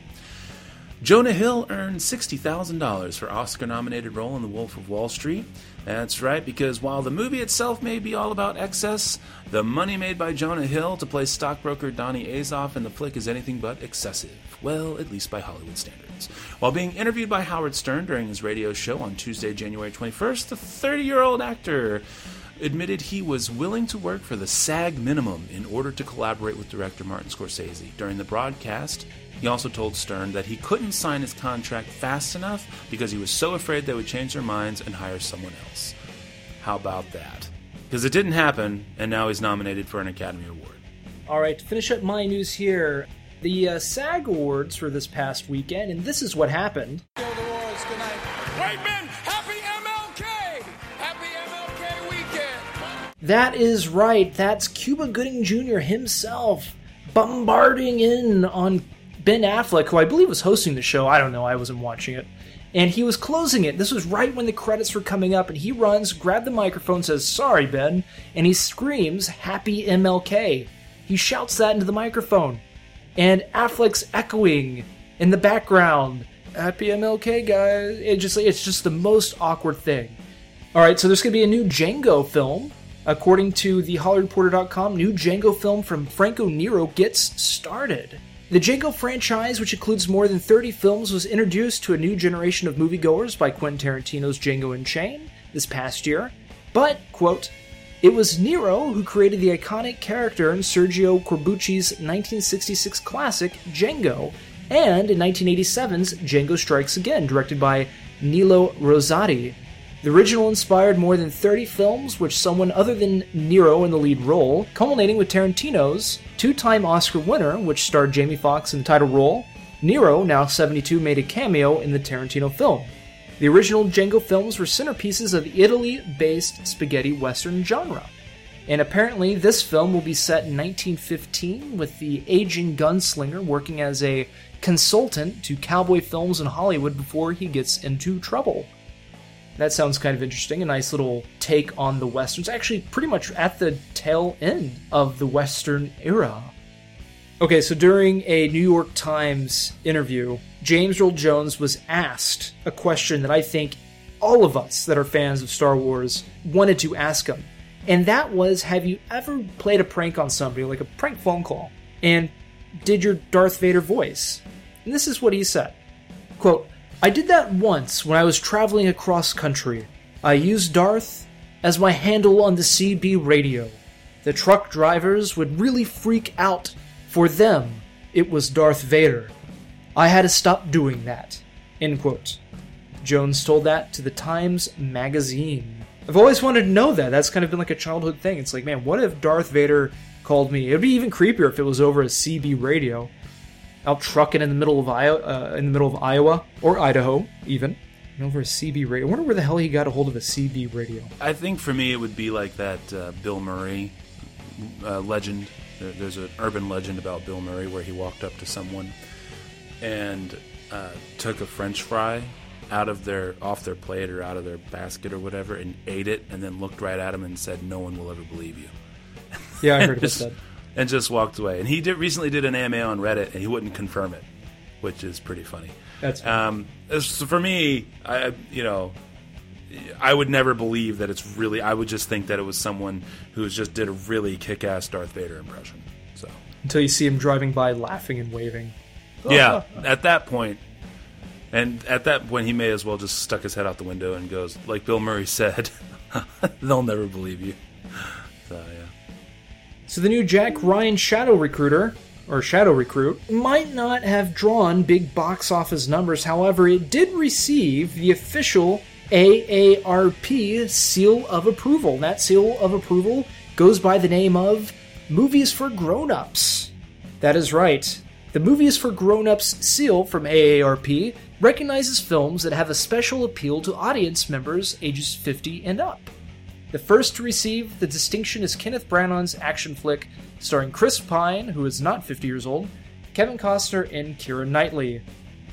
Jonah Hill earned sixty thousand dollars for Oscar-nominated role in The Wolf of Wall Street. That's right, because while the movie itself may be all about excess, the money made by Jonah Hill to play stockbroker Donnie Azoff in the flick is anything but excessive. Well, at least by Hollywood standards. While being interviewed by Howard Stern during his radio show on Tuesday, January twenty-first, the thirty-year-old actor admitted he was willing to work for the SAG minimum in order to collaborate with director Martin Scorsese. During the broadcast, he also told Stern that he couldn't sign his contract fast enough because he was so afraid they would change their minds and hire someone else. How about that? Because it didn't happen, and now he's nominated for an Academy Award. All right, to finish up my news here, the uh, SAG Awards for this past weekend, and this is what happened. White men, happy M L K! Happy M L K weekend! That is right, that's Cuba Gooding Junior himself bombarding in on Ben Affleck, who I believe was hosting the show. I don't know, I wasn't watching it. And he was closing it. This was right when the credits were coming up, and he runs, grabs the microphone, says, "Sorry, Ben," and he screams, "Happy M L K." He shouts that into the microphone. And Affleck's echoing in the background, "Happy M L K, guys." It just, it's just the most awkward thing. All right, so there's going to be a new Django film. According to the Hollywood Reporter dot com, new Django film from Franco Nero gets started. The Django franchise, which includes more than thirty films, was introduced to a new generation of moviegoers by Quentin Tarantino's Django Unchained this past year. But, quote, "It was Nero who created the iconic character in Sergio Corbucci's nineteen sixty-six classic, Django, and in nineteen eighty-seven's Django Strikes Again, directed by Nilo Rosati. The original inspired more than thirty films, with someone other than Nero in the lead role, culminating with Tarantino's two-time Oscar winner, which starred Jamie Foxx in the title role. Nero, now seventy-two, made a cameo in the Tarantino film. The original Django films were centerpieces of the Italy-based spaghetti western genre. And apparently this film will be set in nineteen fifteen, with the aging gunslinger working as a consultant to cowboy films in Hollywood before he gets into trouble. That sounds kind of interesting, a nice little take on the westerns, actually pretty much at the tail end of the western era. Okay, so during a New York Times interview, James Earl Jones was asked a question that I think all of us that are fans of Star Wars wanted to ask him. And that was, have you ever played a prank on somebody, like a prank phone call, and did your Darth Vader voice? And this is what he said. Quote, I did that once when I was traveling across country. I used Darth as my handle on the C B radio. The truck drivers would really freak out. For them, it was Darth Vader. I had to stop doing that. End quote. Jones told that to the Times Magazine. I've always wanted to know that. That's kind of been like a childhood thing. It's like, man, what if Darth Vader called me? It'd be even creepier if it was over a C B radio, out trucking in the middle of Iowa, uh, in the middle of Iowa or Idaho, even over a C B radio. I wonder where the hell he got a hold of a C B radio. I think for me, it would be like that uh, Bill Murray uh, legend. There, there's an urban legend about Bill Murray where he walked up to someone and uh, took a French fry out of their off their plate or out of their basket or whatever and ate it and then looked right at him and said, no one will ever believe you. Yeah, I heard about just, that. And just walked away. And he did recently did an A M A on Reddit and he wouldn't confirm it, which is pretty funny. That's um, so for me, I you know, I would never believe that it's really. I would just think that it was someone who just did a really kick-ass Darth Vader impression. So until you see him driving by, laughing and waving. Yeah, at that point. And at that point, he may as well just stuck his head out the window and goes, like Bill Murray said, they'll never believe you. So, yeah. So the new Jack Ryan Shadow Recruiter, or Shadow Recruit, might not have drawn big box office numbers. However, it did receive the official A A R P seal of approval. That seal of approval goes by the name of Movies for Grown-Ups. That is right. The Movies for Grown-Ups seal from A A R P recognizes films that have a special appeal to audience members ages fifty and up. The first to receive the distinction is Kenneth Branagh's action flick starring Chris Pine, who is not fifty years old, Kevin Costner, and Keira Knightley.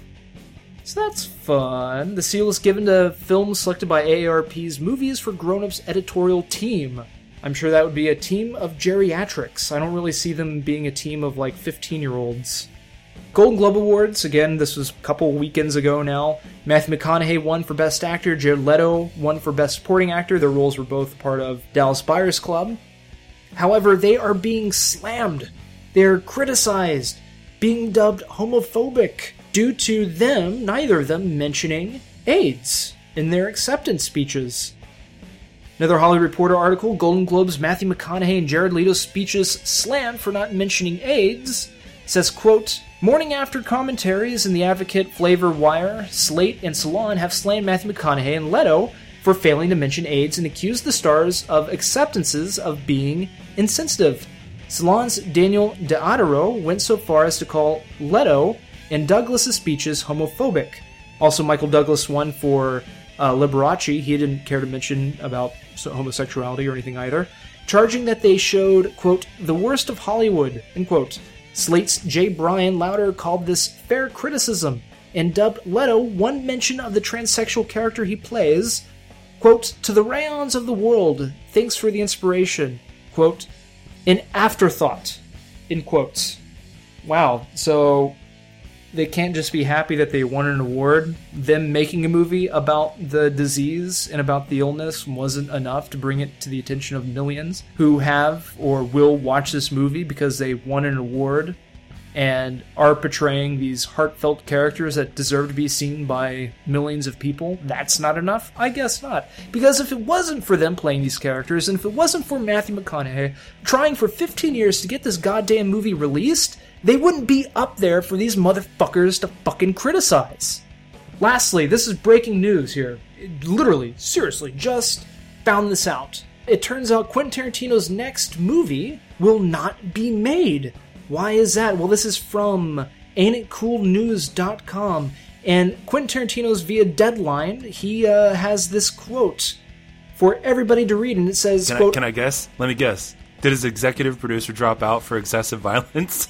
So that's fun. The seal is given to films selected by A A R P's Movies for Grown-Ups editorial team. I'm sure that would be a team of geriatrics. I don't really see them being a team of like fifteen-year-olds. Golden Globe Awards, again, this was a couple weekends ago now. Matthew McConaughey won for Best Actor, Jared Leto won for Best Supporting Actor. Their roles were both part of Dallas Buyers Club. However, they are being slammed. They're criticized, being dubbed homophobic, due to them, neither of them, mentioning AIDS in their acceptance speeches. Another Hollywood Reporter article, Golden Globes Matthew McConaughey and Jared Leto's speeches slammed for not mentioning AIDS, says, quote, morning after commentaries in The Advocate, Flavor, Wire, Slate, and Salon have slammed Matthew McConaughey and Leto for failing to mention AIDS and accused the stars of acceptances of being insensitive. Salon's Daniel DeAdaro went so far as to call Leto and Douglas' speeches homophobic. Also, Michael Douglas won for uh, Liberace. He didn't care to mention about homosexuality or anything either, charging that they showed, quote, the worst of Hollywood, end quote. Slate's Jay Brian Louder called this fair criticism and dubbed Leto one mention of the transsexual character he plays, quote, to the rayons of the world, thanks for the inspiration, quote, an afterthought, in quotes. Wow, so they can't just be happy that they won an award. Them making a movie about the disease and about the illness wasn't enough to bring it to the attention of millions who have or will watch this movie because they won an award and are portraying these heartfelt characters that deserve to be seen by millions of people. That's not enough? I guess not. Because if it wasn't for them playing these characters, and if it wasn't for Matthew McConaughey trying for fifteen years to get this goddamn movie released, they wouldn't be up there for these motherfuckers to fucking criticize. Lastly, this is breaking news here. Literally, seriously, just found this out. It turns out Quentin Tarantino's next movie will not be made. Why is that? Well, this is from ain't it cool news dot com, and Quentin Tarantino's via Deadline, he uh, has this quote for everybody to read, and it says, can quote, I, can I guess? Let me guess. Did his executive producer drop out for excessive violence?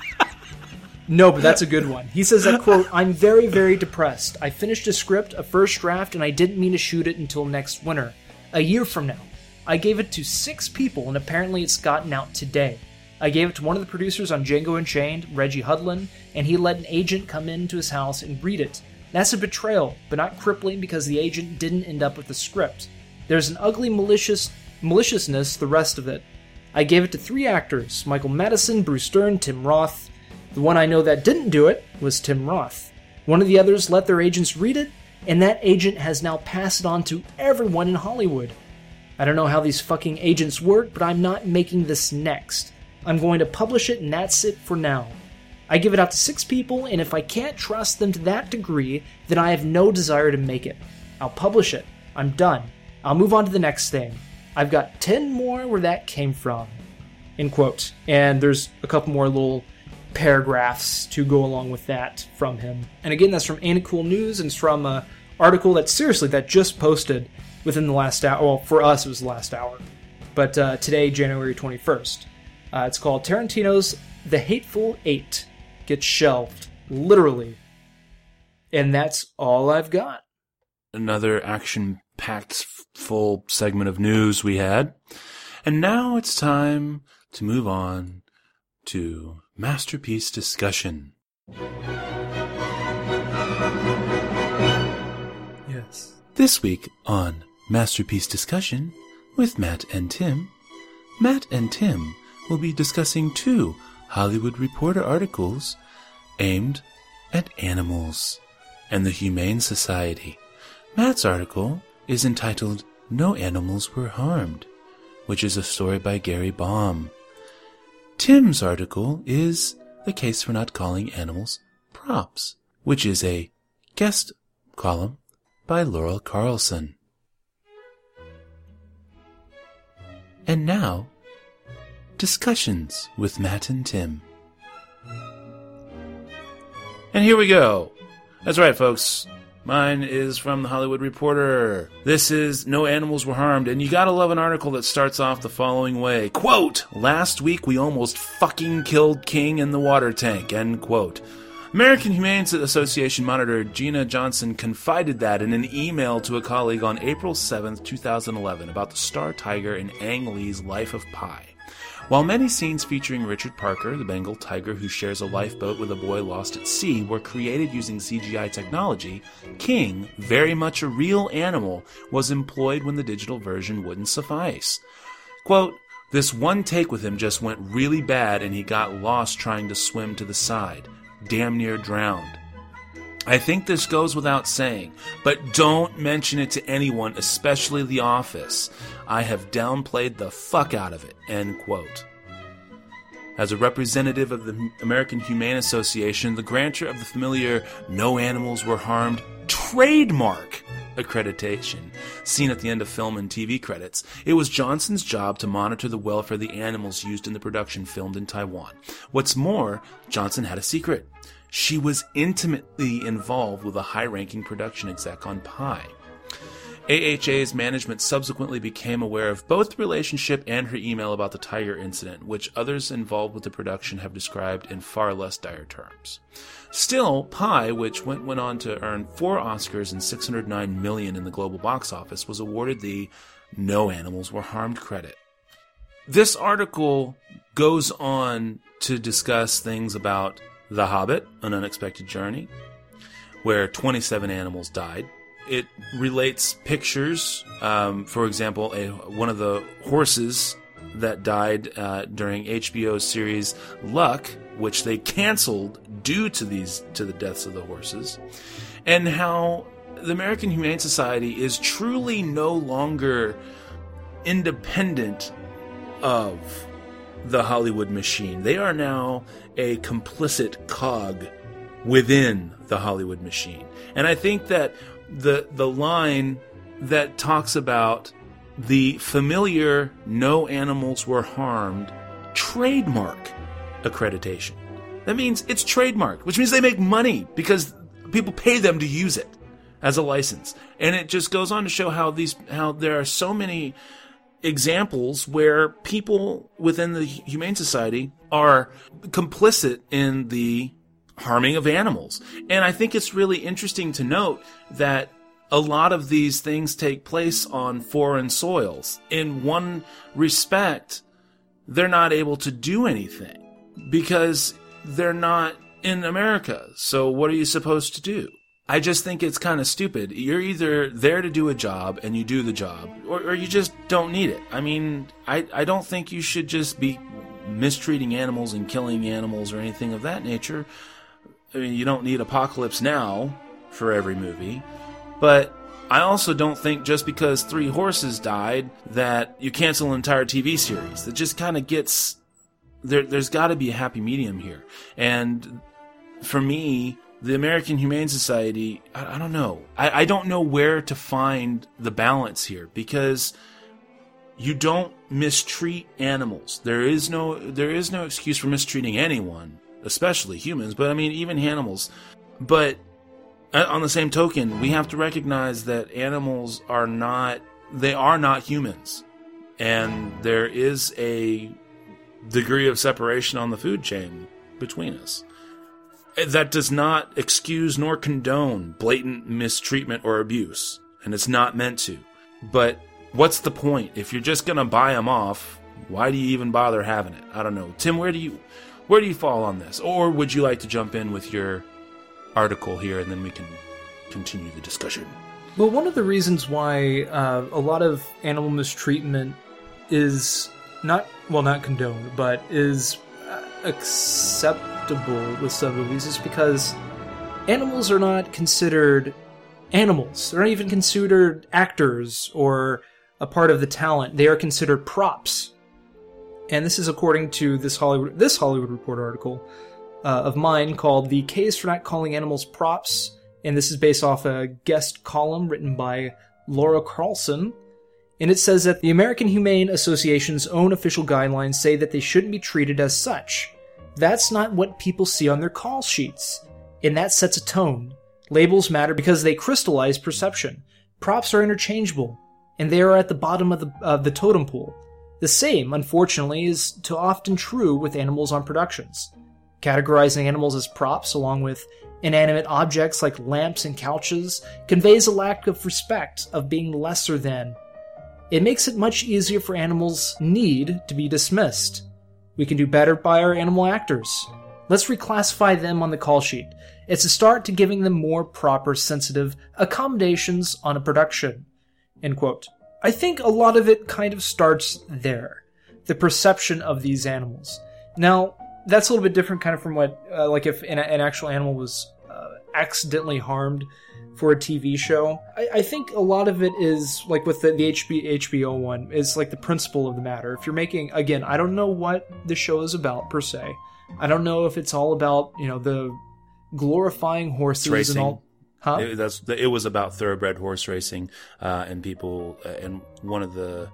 No, but that's a good one. He says that, quote, I'm very, very depressed. I finished a script, a first draft, and I didn't mean to shoot it until next winter. A year from now. I gave it to six people, and apparently it's gotten out today. I gave it to one of the producers on Django Unchained, Reggie Hudlin, and he let an agent come into his house and read it. That's a betrayal, but not crippling because the agent didn't end up with the script. There's an ugly malicious maliciousness to the rest of it. I gave it to three actors, Michael Madison, Bruce Dern, Tim Roth. The one I know that didn't do it was Tim Roth. One of the others let their agents read it, and that agent has now passed it on to everyone in Hollywood. I don't know how these fucking agents work, but I'm not making this next. I'm going to publish it, and that's it for now. I give it out to six people, and if I can't trust them to that degree, then I have no desire to make it. I'll publish it. I'm done. I'll move on to the next thing. I've got ten more where that came from. End quote. And there's a couple more little paragraphs to go along with that from him. And again, that's from Ain't It Cool News, and it's from an article that, seriously, that just posted within the last hour. Well, for us, it was the last hour. But uh, today, January twenty-first. Uh, it's called Tarantino's The Hateful Eight gets shelved. Literally. And that's all I've got. Another action-packed full segment of news we had. And now it's time to move on to Masterpiece Discussion. Yes. This week on Masterpiece Discussion with Matt and Tim, Matt and Tim will be discussing two Hollywood Reporter articles aimed at animals and the Humane Society. Matt's article is entitled No Animals Were Harmed, which is a story by Gary Baum. Tim's article is The Case for Not Calling Animals Props, which is a guest column by Laurel Carlson. And now, discussions with Matt and Tim. And here we go. That's right, folks. Mine is from the Hollywood Reporter. This is No Animals Were Harmed, and you gotta love an article that starts off the following way. Quote, last week we almost fucking killed King in the water tank, end quote. American Humane Association monitor Gina Johnson confided that in an email to a colleague on April seventh, twenty eleven about the star tiger in Ang Lee's Life of Pi. While many scenes featuring Richard Parker, the Bengal tiger who shares a lifeboat with a boy lost at sea, were created using C G I technology, King, very much a real animal, was employed when the digital version wouldn't suffice. Quote, this one take with him just went really bad and he got lost trying to swim to the side. Damn near drowned. I think this goes without saying, but don't mention it to anyone, especially the office. I have downplayed the fuck out of it, end quote. As a representative of the American Humane Association, the grantor of the familiar No Animals Were Harmed trademark accreditation, seen at the end of film and T V credits, it was Johnson's job to monitor the welfare of the animals used in the production filmed in Taiwan. What's more, Johnson had a secret. She was intimately involved with a high-ranking production exec on Pi. A H A's management subsequently became aware of both the relationship and her email about the tiger incident, which others involved with the production have described in far less dire terms. Still, Pi, which went, went on to earn four Oscars and six hundred nine million dollars in the global box office, was awarded the No Animals Were Harmed credit. This article goes on to discuss things about The Hobbit, An Unexpected Journey, where twenty-seven animals died. It relates pictures, um, for example, a, one of the horses that died uh, during H B O's series Luck, which they canceled due to these to the deaths of the horses, and how the American Humane Society is truly no longer independent of the Hollywood machine. They are now a complicit cog within the Hollywood machine. And I think that the the line that talks about the familiar No Animals Were Harmed trademark accreditation, that means it's trademarked, which means they make money because people pay them to use it as a license. And it just goes on to show how these how there are so many examples where people within the Humane Society are complicit in the harming of animals. And I think it's really interesting to note that a lot of these things take place on foreign soils. In one respect, they're not able to do anything because they're not in America. So what are you supposed to do? I just think it's kind of stupid. You're either there to do a job and you do the job, or, or you just don't need it. I mean, I, I don't think you should just be mistreating animals and killing animals or anything of that nature. I mean, you don't need Apocalypse Now for every movie. But I also don't think just because three horses died that you cancel an entire T V series. That just kind of gets... There, there's got to be a happy medium here. And for me, the American Humane Society, I, I don't know. I, I don't know where to find the balance here, because you don't mistreat animals. There is no there is no excuse for mistreating anyone, especially humans, but I mean even animals. But on the same token, we have to recognize that animals are not they are not humans. And there is a degree of separation on the food chain between us. That does not excuse nor condone blatant mistreatment or abuse, and it's not meant to. But what's the point? If you're just going to buy them off, why do you even bother having it? I don't know. Tim, where do you where do you fall on this? Or would you like to jump in with your article here, and then we can continue the discussion? Well, one of the reasons why uh, a lot of animal mistreatment is not, well, not condoned, but is acceptable with some movies is because animals are not considered animals. They're not even considered actors or a part of the talent. They are considered props. And this is according to this Hollywood this Hollywood Reporter article uh, of mine called "The Case for Not Calling Animals Props," and this is based off a guest column written by Laura Carlson. And it says that the American Humane Association's own official guidelines say that they shouldn't be treated as such. That's not what people see on their call sheets, and that sets a tone. Labels matter because they crystallize perception. Props are interchangeable, and they are at the bottom of the, of the totem pole. The same, unfortunately, is too often true with animals on productions. Categorizing animals as props, along with inanimate objects like lamps and couches, conveys a lack of respect, of being lesser than. It makes it much easier for animals' need to be dismissed. We can do better by our animal actors. Let's reclassify them on the call sheet. It's a start to giving them more proper, sensitive accommodations on a production. End quote. I think a lot of it kind of starts there. The perception of these animals. Now, that's a little bit different kind of from what, uh, like if an, an actual animal was uh, accidentally harmed for a T V show. I, I think a lot of it is, like with the, the H B, H B O one, is like the principle of the matter. If you're making, again, I don't know what the show is about per se. I don't know if it's all about, you know, the glorifying horses Racing. and all. Huh? It, that's, it was about thoroughbred horse racing, uh, and people, uh, and one of the,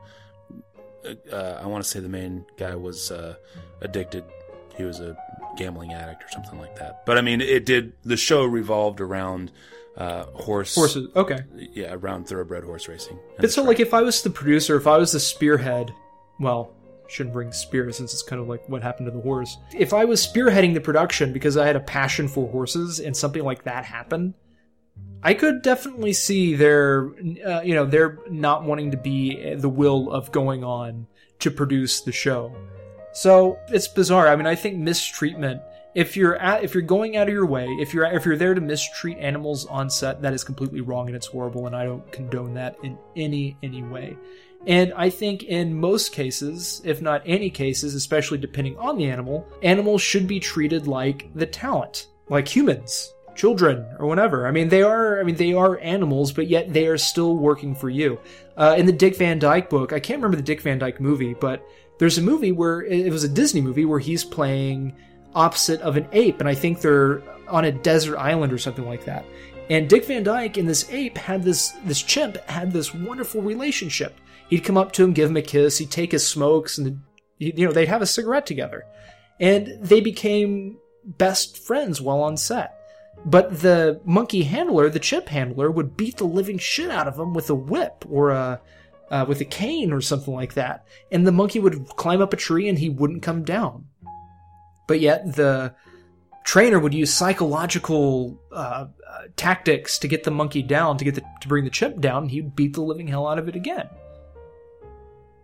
uh, I want to say the main guy was uh, addicted. He was a gambling addict or something like that. But I mean, it did, the show revolved around uh, horse. Horses, okay. Yeah, around thoroughbred horse racing. But so, like, if I was the producer, if I was the spearhead, well, shouldn't bring spear since it's kind of like what happened to the horse. If I was spearheading the production because I had a passion for horses and something like that happened, I could definitely see their, uh, you know, their not wanting to be the will of going on to produce the show. So it's bizarre. I mean, I think mistreatment. If you're at, if you're going out of your way, if you're if you're there to mistreat animals on set, that is completely wrong and it's horrible, and I don't condone that in any any way. And I think in most cases, if not any cases, especially depending on the animal, animals should be treated like the talent, like humans. Children or whatever. I mean, they are. I mean, they are animals, but yet they are still working for you. Uh, in the Dick Van Dyke book, I can't remember the Dick Van Dyke movie, but there's a movie where it was a Disney movie where he's playing opposite of an ape, and I think they're on a desert island or something like that. And Dick Van Dyke and this ape had this this chimp had this wonderful relationship. He'd come up to him, give him a kiss, he'd take his smokes, and you know they'd have a cigarette together, and they became best friends while on set. But the monkey handler, the chimp handler, would beat the living shit out of him with a whip or a uh, with a cane or something like that. And the monkey would climb up a tree and he wouldn't come down. But yet the trainer would use psychological uh, uh, tactics to get the monkey down, to get the, to bring the chimp down, and he'd beat the living hell out of it again.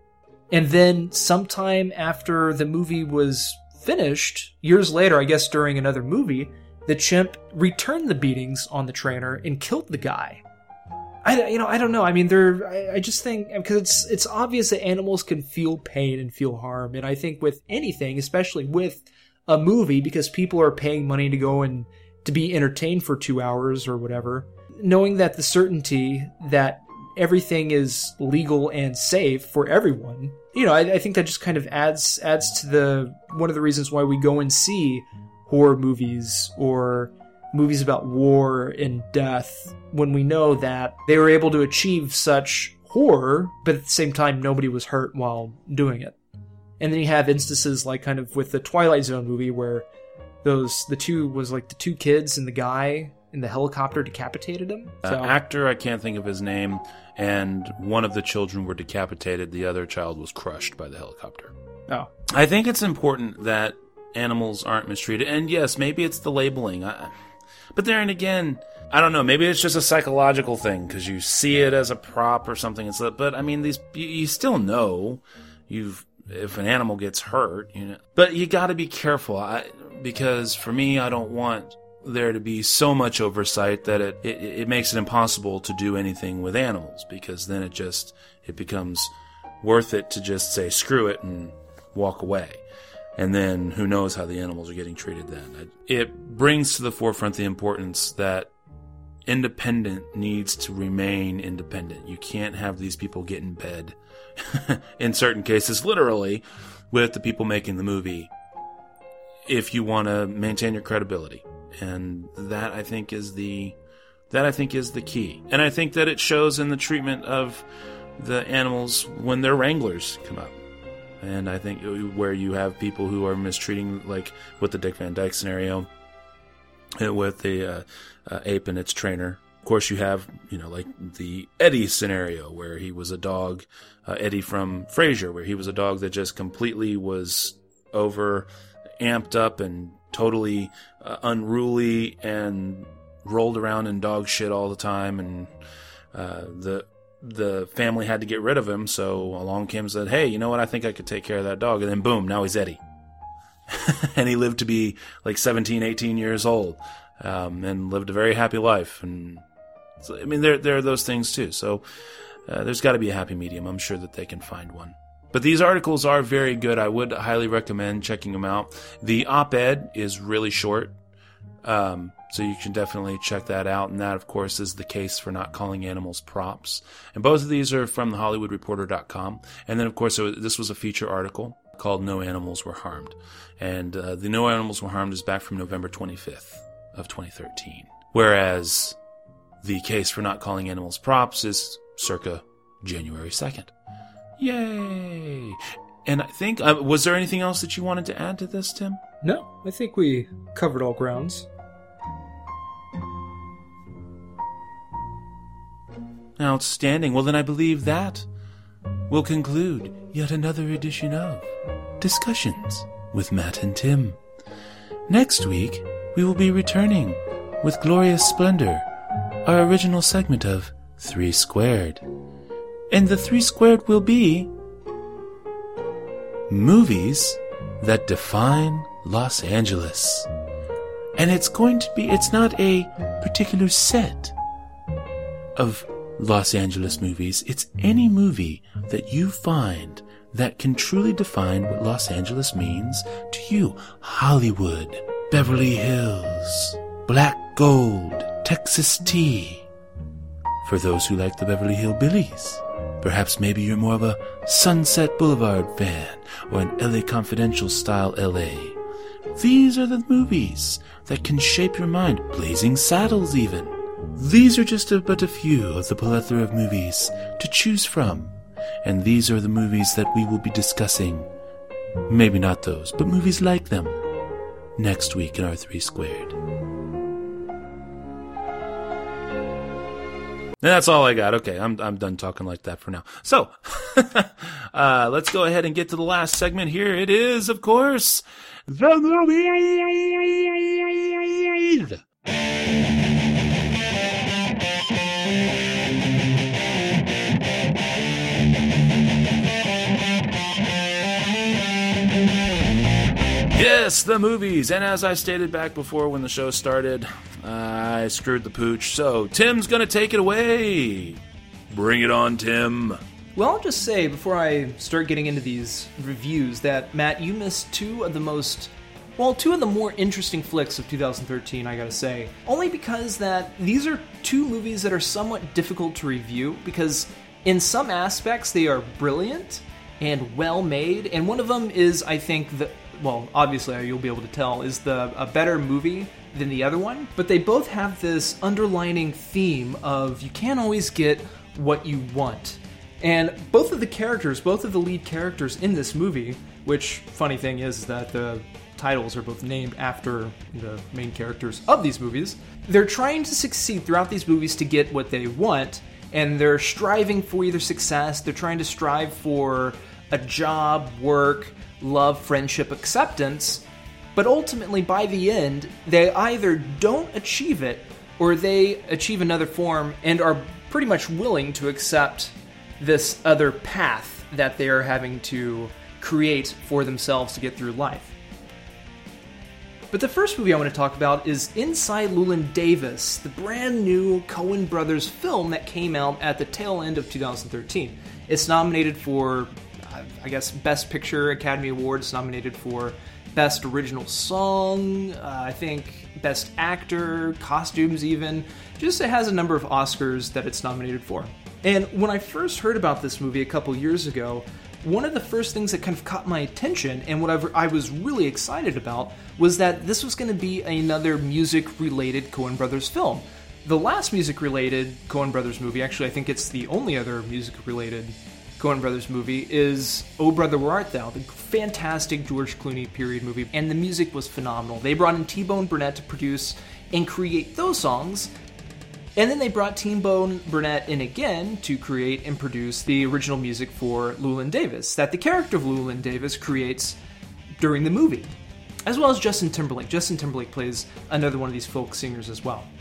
And then sometime after the movie was finished, years later, I guess during another movie, the chimp returned the beatings on the trainer and killed the guy. I, you know, I don't know. I mean, they're, I, I just think, because it's, it's obvious that animals can feel pain and feel harm. And I think with anything, especially with a movie, because people are paying money to go and to be entertained for two hours or whatever, knowing that the certainty that everything is legal and safe for everyone, you know, I, I think that just kind of adds, adds to the, one of the reasons why we go and see horror movies or movies about war and death, when we know that they were able to achieve such horror, but at the same time, nobody was hurt while doing it. And then you have instances like kind of with the Twilight Zone movie where those, the two, was like the two kids and the guy in the helicopter decapitated him. So. Uh, actor, I can't think of his name, and one of the children were decapitated. The other child was crushed by the helicopter. Oh. I think it's important that animals aren't mistreated. And yes, maybe it's the labeling. I, but then again, I don't know. Maybe it's just a psychological thing because you see it as a prop or something. It's, but I mean, these you, you still know you've if an animal gets hurt, you know. But you got to be careful. I, because for me, I don't want there to be so much oversight that it, it it makes it impossible to do anything with animals, because then it just it becomes worth it to just say screw it and walk away. And then who knows how the animals are getting treated then. It brings to the forefront the importance that independent needs to remain independent. You can't have these people get in bed, in certain cases, literally, with the people making the movie, if you want to maintain your credibility. And that, I think, is the that I think is the key. And I think that it shows in the treatment of the animals when their wranglers come up. And I think where you have people who are mistreating, like with the Dick Van Dyke scenario, with the uh, uh, ape and its trainer. Of course, you have, you know, like the Eddie scenario, where he was a dog, uh, Eddie from Frasier, where he was a dog that just completely was over amped up and totally uh, unruly and rolled around in dog shit all the time. And uh, the the family had to get rid of him, so along Kim said, hey, you know what, I think I could take care of that dog. And then boom, now he's Eddie. And he lived to be like seventeen, eighteen years old, um, and lived a very happy life. And so, I mean, there, there are those things too. So uh, there's got to be a happy medium. I'm sure that they can find one. But these articles are very good. I would highly recommend checking them out. The op-ed is really short, um, so you can definitely check that out. And that, of course, is the case for not calling animals props. And both of these are from the Hollywood Reporter dot com. And then, of course, this was a feature article called No Animals Were Harmed. And uh, the No Animals Were Harmed is back from November twenty-fifth of twenty thirteen. Whereas the case for not calling animals props is circa January second. Yay! And I think, uh, was there anything else that you wanted to add to this, Tim? No, I think we covered all grounds. Outstanding. Well, then I believe that will conclude yet another edition of Discussions with Matt and Tim. Next week, we will be returning with Glorious Splendor, our original segment of Three Squared. And the Three Squared will be movies that define Los Angeles. And it's going to be, it's not a particular set of Los Angeles movies. It's any movie that you find that can truly define what Los Angeles means to you. Hollywood, Beverly Hills, Black Gold, Texas Tea. For those who like the Beverly Hillbillies, perhaps maybe you're more of a Sunset Boulevard fan or an L A Confidential style L A. These are the movies that can shape your mind. Blazing Saddles even. These are just a, but a few of the plethora of movies to choose from. And these are the movies that we will be discussing. Maybe not those, but movies like them. Next week in our Three Squared. And that's all I got. Okay, I'm I'm done talking like that for now. So, uh, let's go ahead and get to the last segment here. It is, of course, the movies. Yes, the movies. And as I stated back before when the show started, I screwed the pooch. So Tim's going to take it away. Bring it on, Tim. Well, I'll just say before I start getting into these reviews that, Matt, you missed two of the most, well, two of the more interesting flicks of two thousand thirteen, I gotta say. Only because that these are two movies that are somewhat difficult to review because in some aspects they are brilliant and well made, and one of them is, I think, the, well, obviously you'll be able to tell, is the a better movie than the other one, but they both have this underlining theme of you can't always get what you want. And both of the characters, both of the lead characters in this movie, which, funny thing is that the titles are both named after the main characters of these movies, they're trying to succeed throughout these movies to get what they want, and they're striving for either success, they're trying to strive for a job, work, love, friendship, acceptance, but ultimately by the end, they either don't achieve it, or they achieve another form and are pretty much willing to accept this other path that they are having to create for themselves to get through life. But the first movie I want to talk about is Inside Llewyn Davis, the brand new Coen Brothers film that came out at the tail end of two thousand thirteen. It's nominated for, I guess, Best Picture Academy Award. It's nominated for Best Original Song, uh, I think Best Actor, Costumes even. Just it has a number of Oscars that it's nominated for. And when I first heard about this movie a couple years ago, one of the first things that kind of caught my attention and what I was really excited about was that this was going to be another music-related Coen Brothers film. The last music-related Coen Brothers movie, actually I think it's the only other music-related Coen Brothers movie, is Oh Brother Where Art Thou, the fantastic George Clooney period movie, and the music was phenomenal. They brought in T-Bone Burnett to produce and create those songs, and then they brought T-Bone Burnett in again to create and produce the original music for Llewyn Davis, that the character of Llewyn Davis creates during the movie, as well as Justin Timberlake. Justin Timberlake plays another one of these folk singers as well.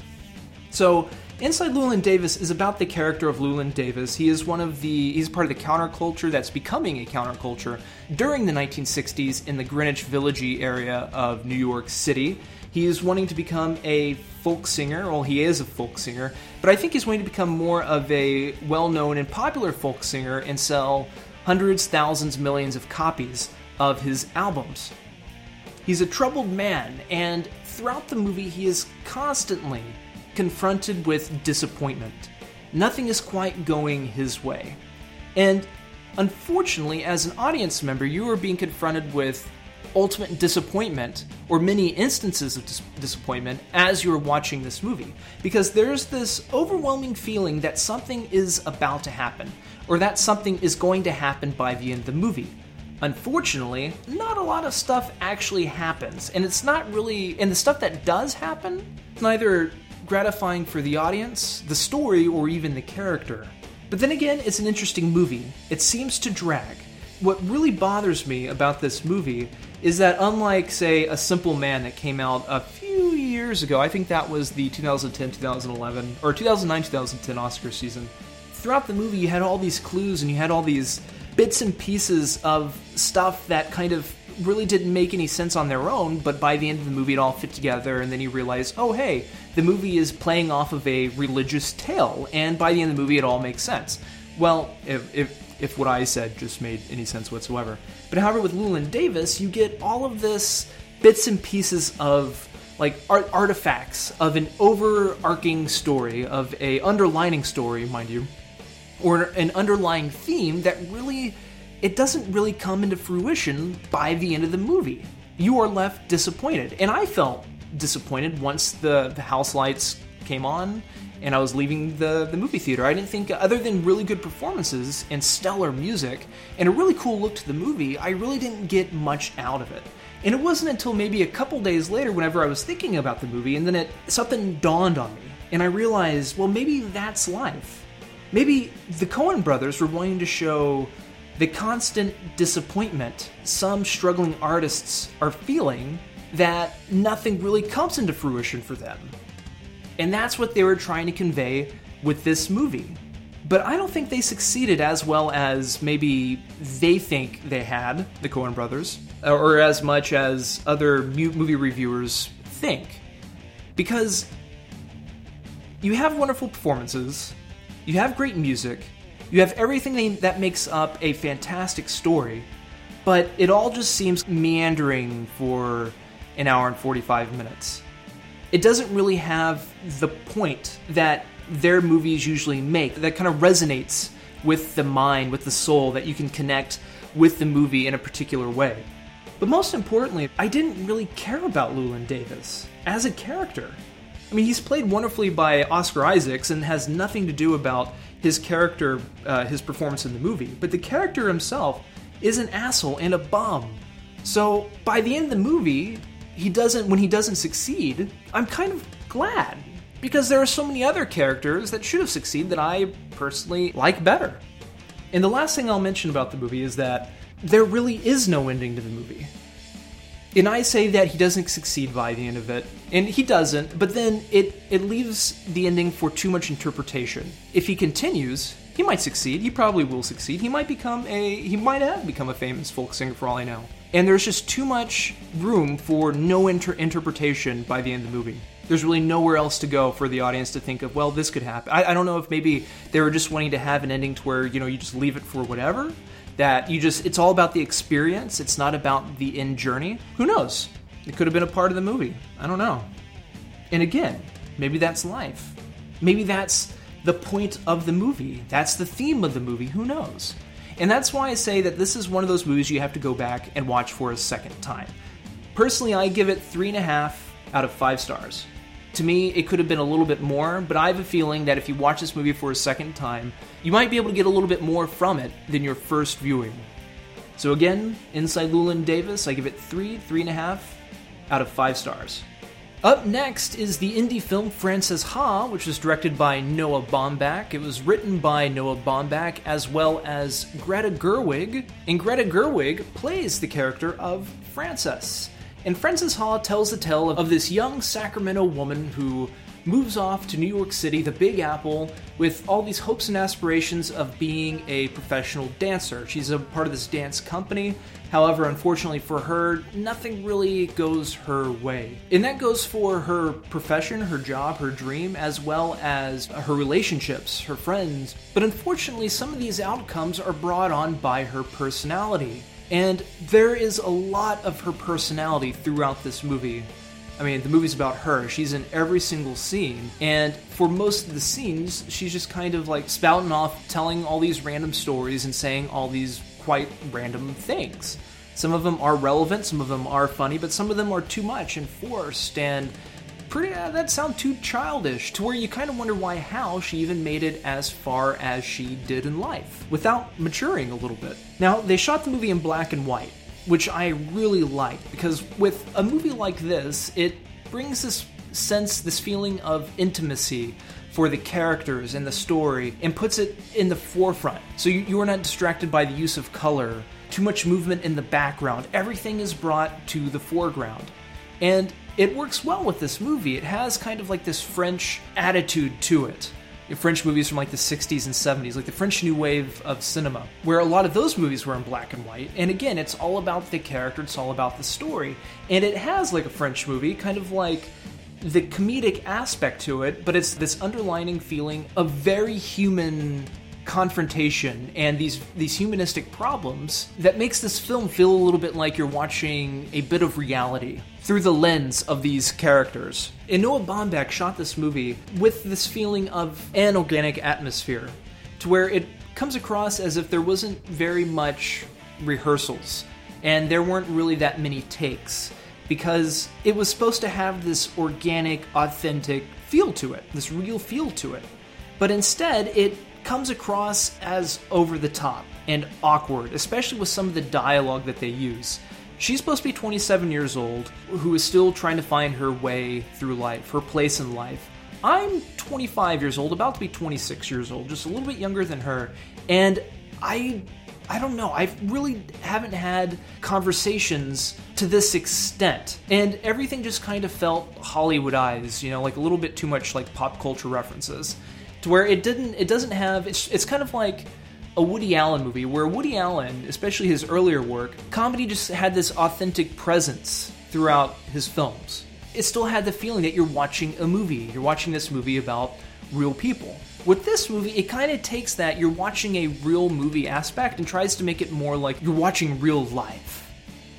So, Inside Llewyn Davis is about the character of Llewyn Davis. He is one of the, he's part of the counterculture that's becoming a counterculture during the nineteen sixties in the Greenwich Village area of New York City. He is wanting to become a folk singer. Well, he is a folk singer, but I think he's wanting to become more of a well-known and popular folk singer and sell hundreds, thousands, millions of copies of his albums. He's a troubled man, and throughout the movie he is constantly confronted with disappointment. Nothing is quite going his way. And unfortunately, as an audience member, you are being confronted with ultimate disappointment, or many instances of dis- disappointment, as you're watching this movie. Because there's this overwhelming feeling that something is about to happen, or that something is going to happen by the end of the movie. Unfortunately, not a lot of stuff actually happens, and it's not really, and the stuff that does happen, neither gratifying for the audience, the story, or even the character. But then again, it's an interesting movie. It seems to drag. What really bothers me about this movie is that unlike, say, A Simple Man that came out a few years ago, I think that was the two thousand ten two thousand eleven, or two thousand nine two thousand ten Oscar season, throughout the movie you had all these clues and you had all these bits and pieces of stuff that kind of really didn't make any sense on their own, but by the end of the movie it all fit together, and then you realize, oh hey, the movie is playing off of a religious tale, and by the end of the movie it all makes sense. Well, if, if if what I said just made any sense whatsoever. But however, with Llewyn Davis, you get all of this bits and pieces of like art, artifacts of an overarching story, of a underlining story, mind you, or an underlying theme that really, it doesn't really come into fruition by the end of the movie. You are left disappointed. And I felt disappointed once the, the house lights came on and I was leaving the, the movie theater. I didn't think, other than really good performances and stellar music and a really cool look to the movie, I really didn't get much out of it. And it wasn't until maybe a couple days later, whenever I was thinking about the movie, and then it something dawned on me, and I realized, well, maybe that's life. Maybe the Coen brothers were wanting to show the constant disappointment some struggling artists are feeling, that nothing really comes into fruition for them. And that's what they were trying to convey with this movie. But I don't think they succeeded as well as maybe they think they had, the Coen brothers, or as much as other mu- movie reviewers think. Because you have wonderful performances, you have great music, you have everything they, that makes up a fantastic story, but it all just seems meandering for an hour and forty-five minutes. It doesn't really have the point that their movies usually make that kind of resonates with the mind, with the soul, that you can connect with the movie in a particular way. But most importantly, I didn't really care about Llewyn Davis as a character. I mean, he's played wonderfully by Oscar Isaacs and has nothing to do about his character, uh, his performance in the movie. But the character himself is an asshole and a bum. So by the end of the movie, he doesn't. When he doesn't succeed, I'm kind of glad, because there are so many other characters that should have succeeded that I personally like better. And the last thing I'll mention about the movie is that there really is no ending to the movie. And I say that he doesn't succeed by the end of it, and he doesn't, but then it, it leaves the ending for too much interpretation. If he continues, he might succeed, he probably will succeed, he might become a, he might have become a famous folk singer for all I know. And there's just too much room for no inter- interpretation by the end of the movie. There's really nowhere else to go for the audience to think of, well, this could happen. I, I don't know if maybe they were just wanting to have an ending to where, you know, you just leave it for whatever. That you just, it's all about the experience. It's not about the end journey. Who knows? It could have been a part of the movie. I don't know. And again, maybe that's life. Maybe that's the point of the movie. That's the theme of the movie. Who knows? And that's why I say that this is one of those movies you have to go back and watch for a second time. Personally, I give it three and a half out of five stars. To me, it could have been a little bit more, but I have a feeling that if you watch this movie for a second time, you might be able to get a little bit more from it than your first viewing. So again, Inside Llewyn Davis, I give it three, three and a half out of five stars. Up next is the indie film Frances Ha, which was directed by Noah Baumbach. It was written by Noah Baumbach as well as Greta Gerwig, and Greta Gerwig plays the character of Frances. And Frances Ha tells the tale of this young Sacramento woman who moves off to New York City, the Big Apple, with all these hopes and aspirations of being a professional dancer. She's a part of this dance company. However, unfortunately for her, nothing really goes her way. And that goes for her profession, her job, her dream, as well as her relationships, her friends. But unfortunately, some of these outcomes are brought on by her personality. And there is a lot of her personality throughout this movie. I mean, the movie's about her. She's in every single scene. And for most of the scenes, she's just kind of like spouting off, telling all these random stories and saying all these quite random things. Some of them are relevant, some of them are funny, but some of them are too much and forced and pretty, uh, that sound too childish, to where you kind of wonder why, how she even made it as far as she did in life, without maturing a little bit. Now, they shot the movie in black and white, which I really liked, because with a movie like this, it brings this sense, this feeling of intimacy for the characters and the story, and puts it in the forefront. So you, you are not distracted by the use of color, too much movement in the background. Everything is brought to the foreground. And it works well with this movie. It has kind of like this French attitude to it. French movies from like the sixties and seventies, like the French New Wave of cinema, where a lot of those movies were in black and white. And again, it's all about the character, it's all about the story. And it has like a French movie, kind of like the comedic aspect to it, but it's this underlining feeling of very human confrontation and these these humanistic problems that makes this film feel a little bit like you're watching a bit of reality through the lens of these characters. And Noah Baumbach shot this movie with this feeling of an organic atmosphere, to where it comes across as if there wasn't very much rehearsals, and there weren't really that many takes, because it was supposed to have this organic, authentic feel to it, this real feel to it. But instead, it comes across as over the top and awkward, especially with some of the dialogue that they use. She's supposed to be twenty-seven years old, who is still trying to find her way through life, her place in life. I'm twenty-five years old, about to be twenty-six years old, just a little bit younger than her, and I... I don't know, I really haven't had conversations to this extent. And everything just kind of felt Hollywoodized, you know, like a little bit too much like pop culture references. to where it didn't. It doesn't have. It's it's kind of like a Woody Allen movie, where Woody Allen, especially his earlier work, comedy just had this authentic presence throughout his films. It still had the feeling that you're watching a movie. You're watching this movie about real people. With this movie, it kind of takes that you're watching a real movie aspect and tries to make it more like you're watching real life.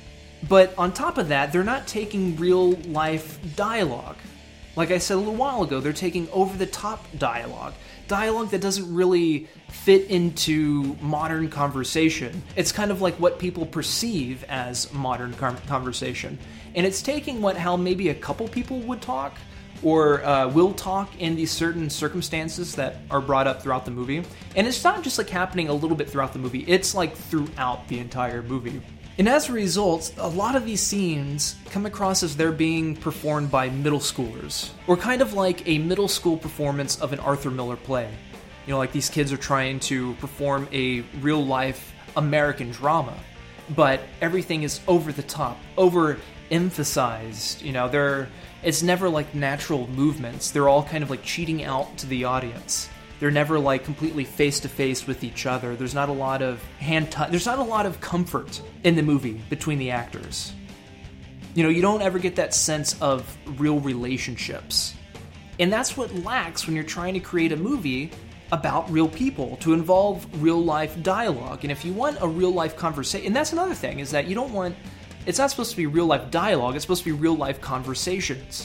But on top of that, they're not taking real life dialogue. Like I said a little while ago, they're taking over-the-top dialogue. Dialogue that doesn't really fit into modern conversation. It's kind of like what people perceive as modern conversation. And it's taking what how maybe a couple people would talk, or uh, will talk in these certain circumstances that are brought up throughout the movie. And it's not just like happening a little bit throughout the movie, it's like throughout the entire movie. And as a result, a lot of these scenes come across as they're being performed by middle schoolers, or kind of like a middle school performance of an Arthur Miller play. You know, like these kids are trying to perform a real-life American drama, but everything is over the top, over-emphasized. You know, they're it's never like natural movements. They're all kind of like cheating out to the audience. They're never like completely face-to-face with each other. There's not a lot of hand touch. There's not a lot of comfort in the movie between the actors. You know, you don't ever get that sense of real relationships. And that's what lacks when you're trying to create a movie about real people, to involve real-life dialogue. And if you want a real-life conversation, and that's another thing, is that you don't want, it's not supposed to be real-life dialogue, it's supposed to be real-life conversations.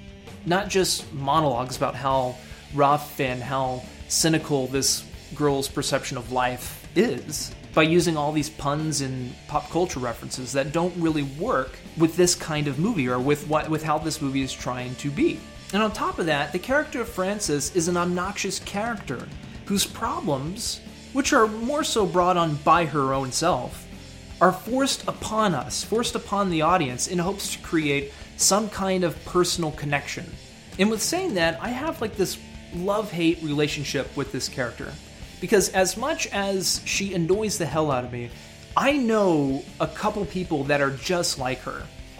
Not just monologues about how rough and how cynical this girl's perception of life is, by using all these puns and pop culture references that don't really work with this kind of movie, or with what with how this movie is trying to be. And on top of that, the character of Frances is an obnoxious character whose problems, which are more so brought on by her own self, are forced upon us, forced upon the audience in hopes to create some kind of personal connection. And with saying that, I have like this love-hate relationship with this character. Because as much as she annoys the hell out of me, I know a couple people that are just like her.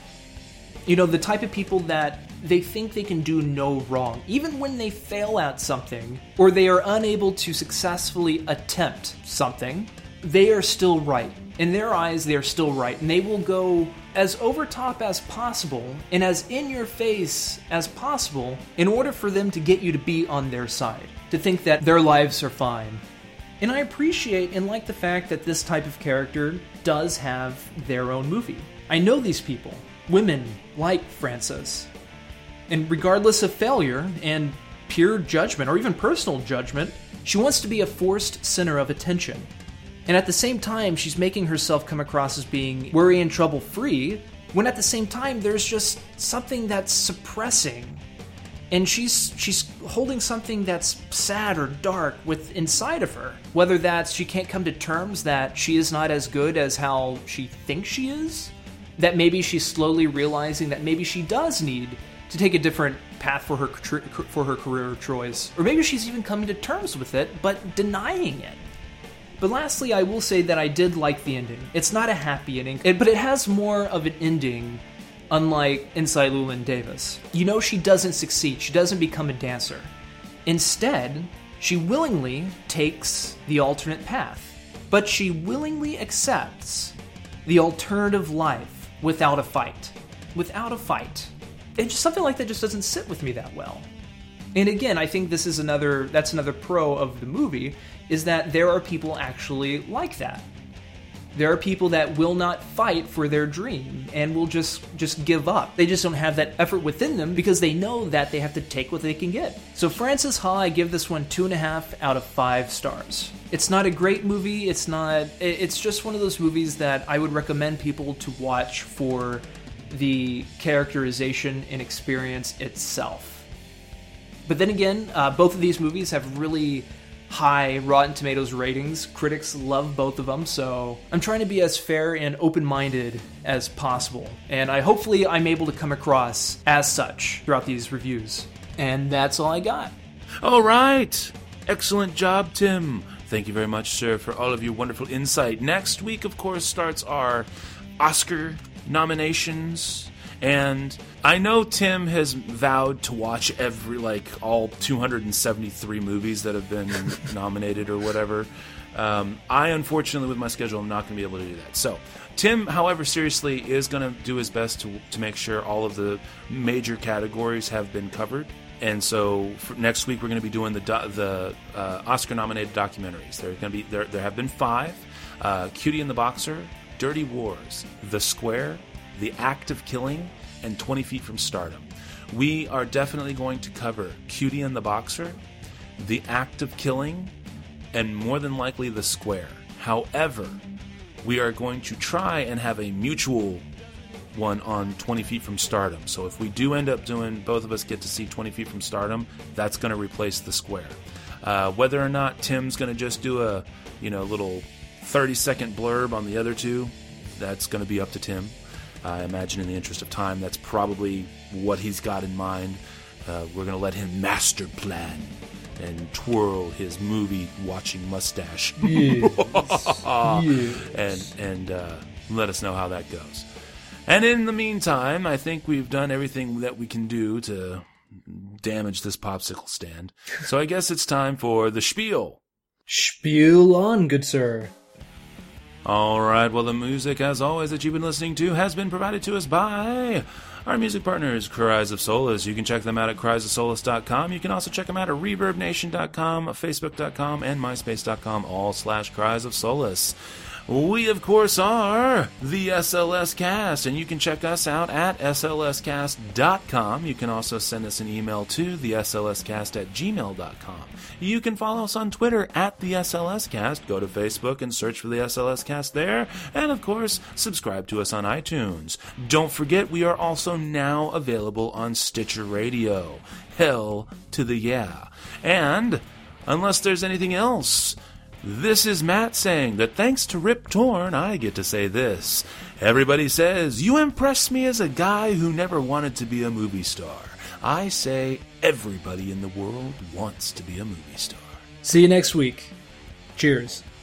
You know, the type of people that they think they can do no wrong. Even when they fail at something, or they are unable to successfully attempt something, they are still right. In their eyes, they are still right. And they will go as over top as possible, and as in your face as possible, in order for them to get you to be on their side. To think that their lives are fine. And I appreciate and like the fact that this type of character does have their own movie. I know these people. Women like Frances. And regardless of failure and pure judgment, or even personal judgment, she wants to be a forced center of attention. And at the same time, she's making herself come across as being worry and trouble free, when at the same time, there's just something that's suppressing. And she's she's holding something that's sad or dark with inside of her. Whether that's she can't come to terms that she is not as good as how she thinks she is, that maybe she's slowly realizing that maybe she does need to take a different path for her for her career choice, or maybe she's even coming to terms with it but denying it. But lastly, I will say that I did like the ending. It's not a happy ending, but it has more of an ending, unlike Inside Llewyn Davis. You know she doesn't succeed. She doesn't become a dancer. Instead, she willingly takes the alternate path, but she willingly accepts the alternative life without a fight. Without a fight. And just something like that just doesn't sit with me that well. And again, I think this is another, that's another pro of the movie, is that there are people actually like that. There are people that will not fight for their dream and will just, just give up. They just don't have that effort within them because they know that they have to take what they can get. So Frances Ha, I give this one two and a half out of five stars. It's not a great movie. It's not, it's just one of those movies that I would recommend people to watch for the characterization and experience itself. But then again, uh, both of these movies have really high Rotten Tomatoes ratings. Critics love both of them, so I'm trying to be as fair and open-minded as possible. And I hopefully I'm able to come across as such throughout these reviews. And that's all I got. All right. Excellent job, Tim. Thank you very much, sir, for all of your wonderful insight. Next week, of course, starts our Oscar nominations. And I know Tim has vowed to watch every, like, all two hundred seventy-three movies that have been nominated or whatever. Um, I, unfortunately, with my schedule, I'm not going to be able to do that. So, Tim, however, seriously, is going to do his best to to make sure all of the major categories have been covered. And so, for next week, we're going to be doing the do- the uh, Oscar-nominated documentaries. There are going to be there. There have been five: uh, Cutie and the Boxer, Dirty Wars, The Square, The Act of Killing, and twenty feet from Stardom. We are definitely going to cover Cutie and the Boxer, The Act of Killing, and more than likely The Square. However, we are going to try and have a mutual one on twenty feet from Stardom. So if we do end up doing, both of us get to see twenty feet from Stardom, that's going to replace The Square. Uh, whether or not Tim's going to just do a, you know, little thirty second blurb on the other two, that's going to be up to Tim. I imagine in the interest of time, that's probably what he's got in mind. Uh, we're going to let him master plan and twirl his movie-watching mustache. Yes. Yes. And, and uh, let us know how that goes. And in the meantime, I think we've done everything that we can do to damage this popsicle stand. So I guess it's time for the spiel. Spiel on, good sir. All right, well, the music, as always, that you've been listening to has been provided to us by our music partners, Cries of Solace. You can check them out at cries of solace dot com. You can also check them out at reverb nation dot com, facebook dot com, and myspace dot com, all slash Cries of Solace. We, of course, are the S L S Cast, and you can check us out at S L S cast dot com. You can also send us an email to the S L S cast at gmail dot com. You can follow us on Twitter at the S L S Cast. Go to Facebook and search for the S L S Cast there. And, of course, subscribe to us on iTunes. Don't forget, we are also now available on Stitcher Radio. Hell to the yeah. And, unless there's anything else, this is Matt saying that thanks to Rip Torn, I get to say this. Everybody says, you impress me as a guy who never wanted to be a movie star. I say, everybody in the world wants to be a movie star. See you next week. Cheers.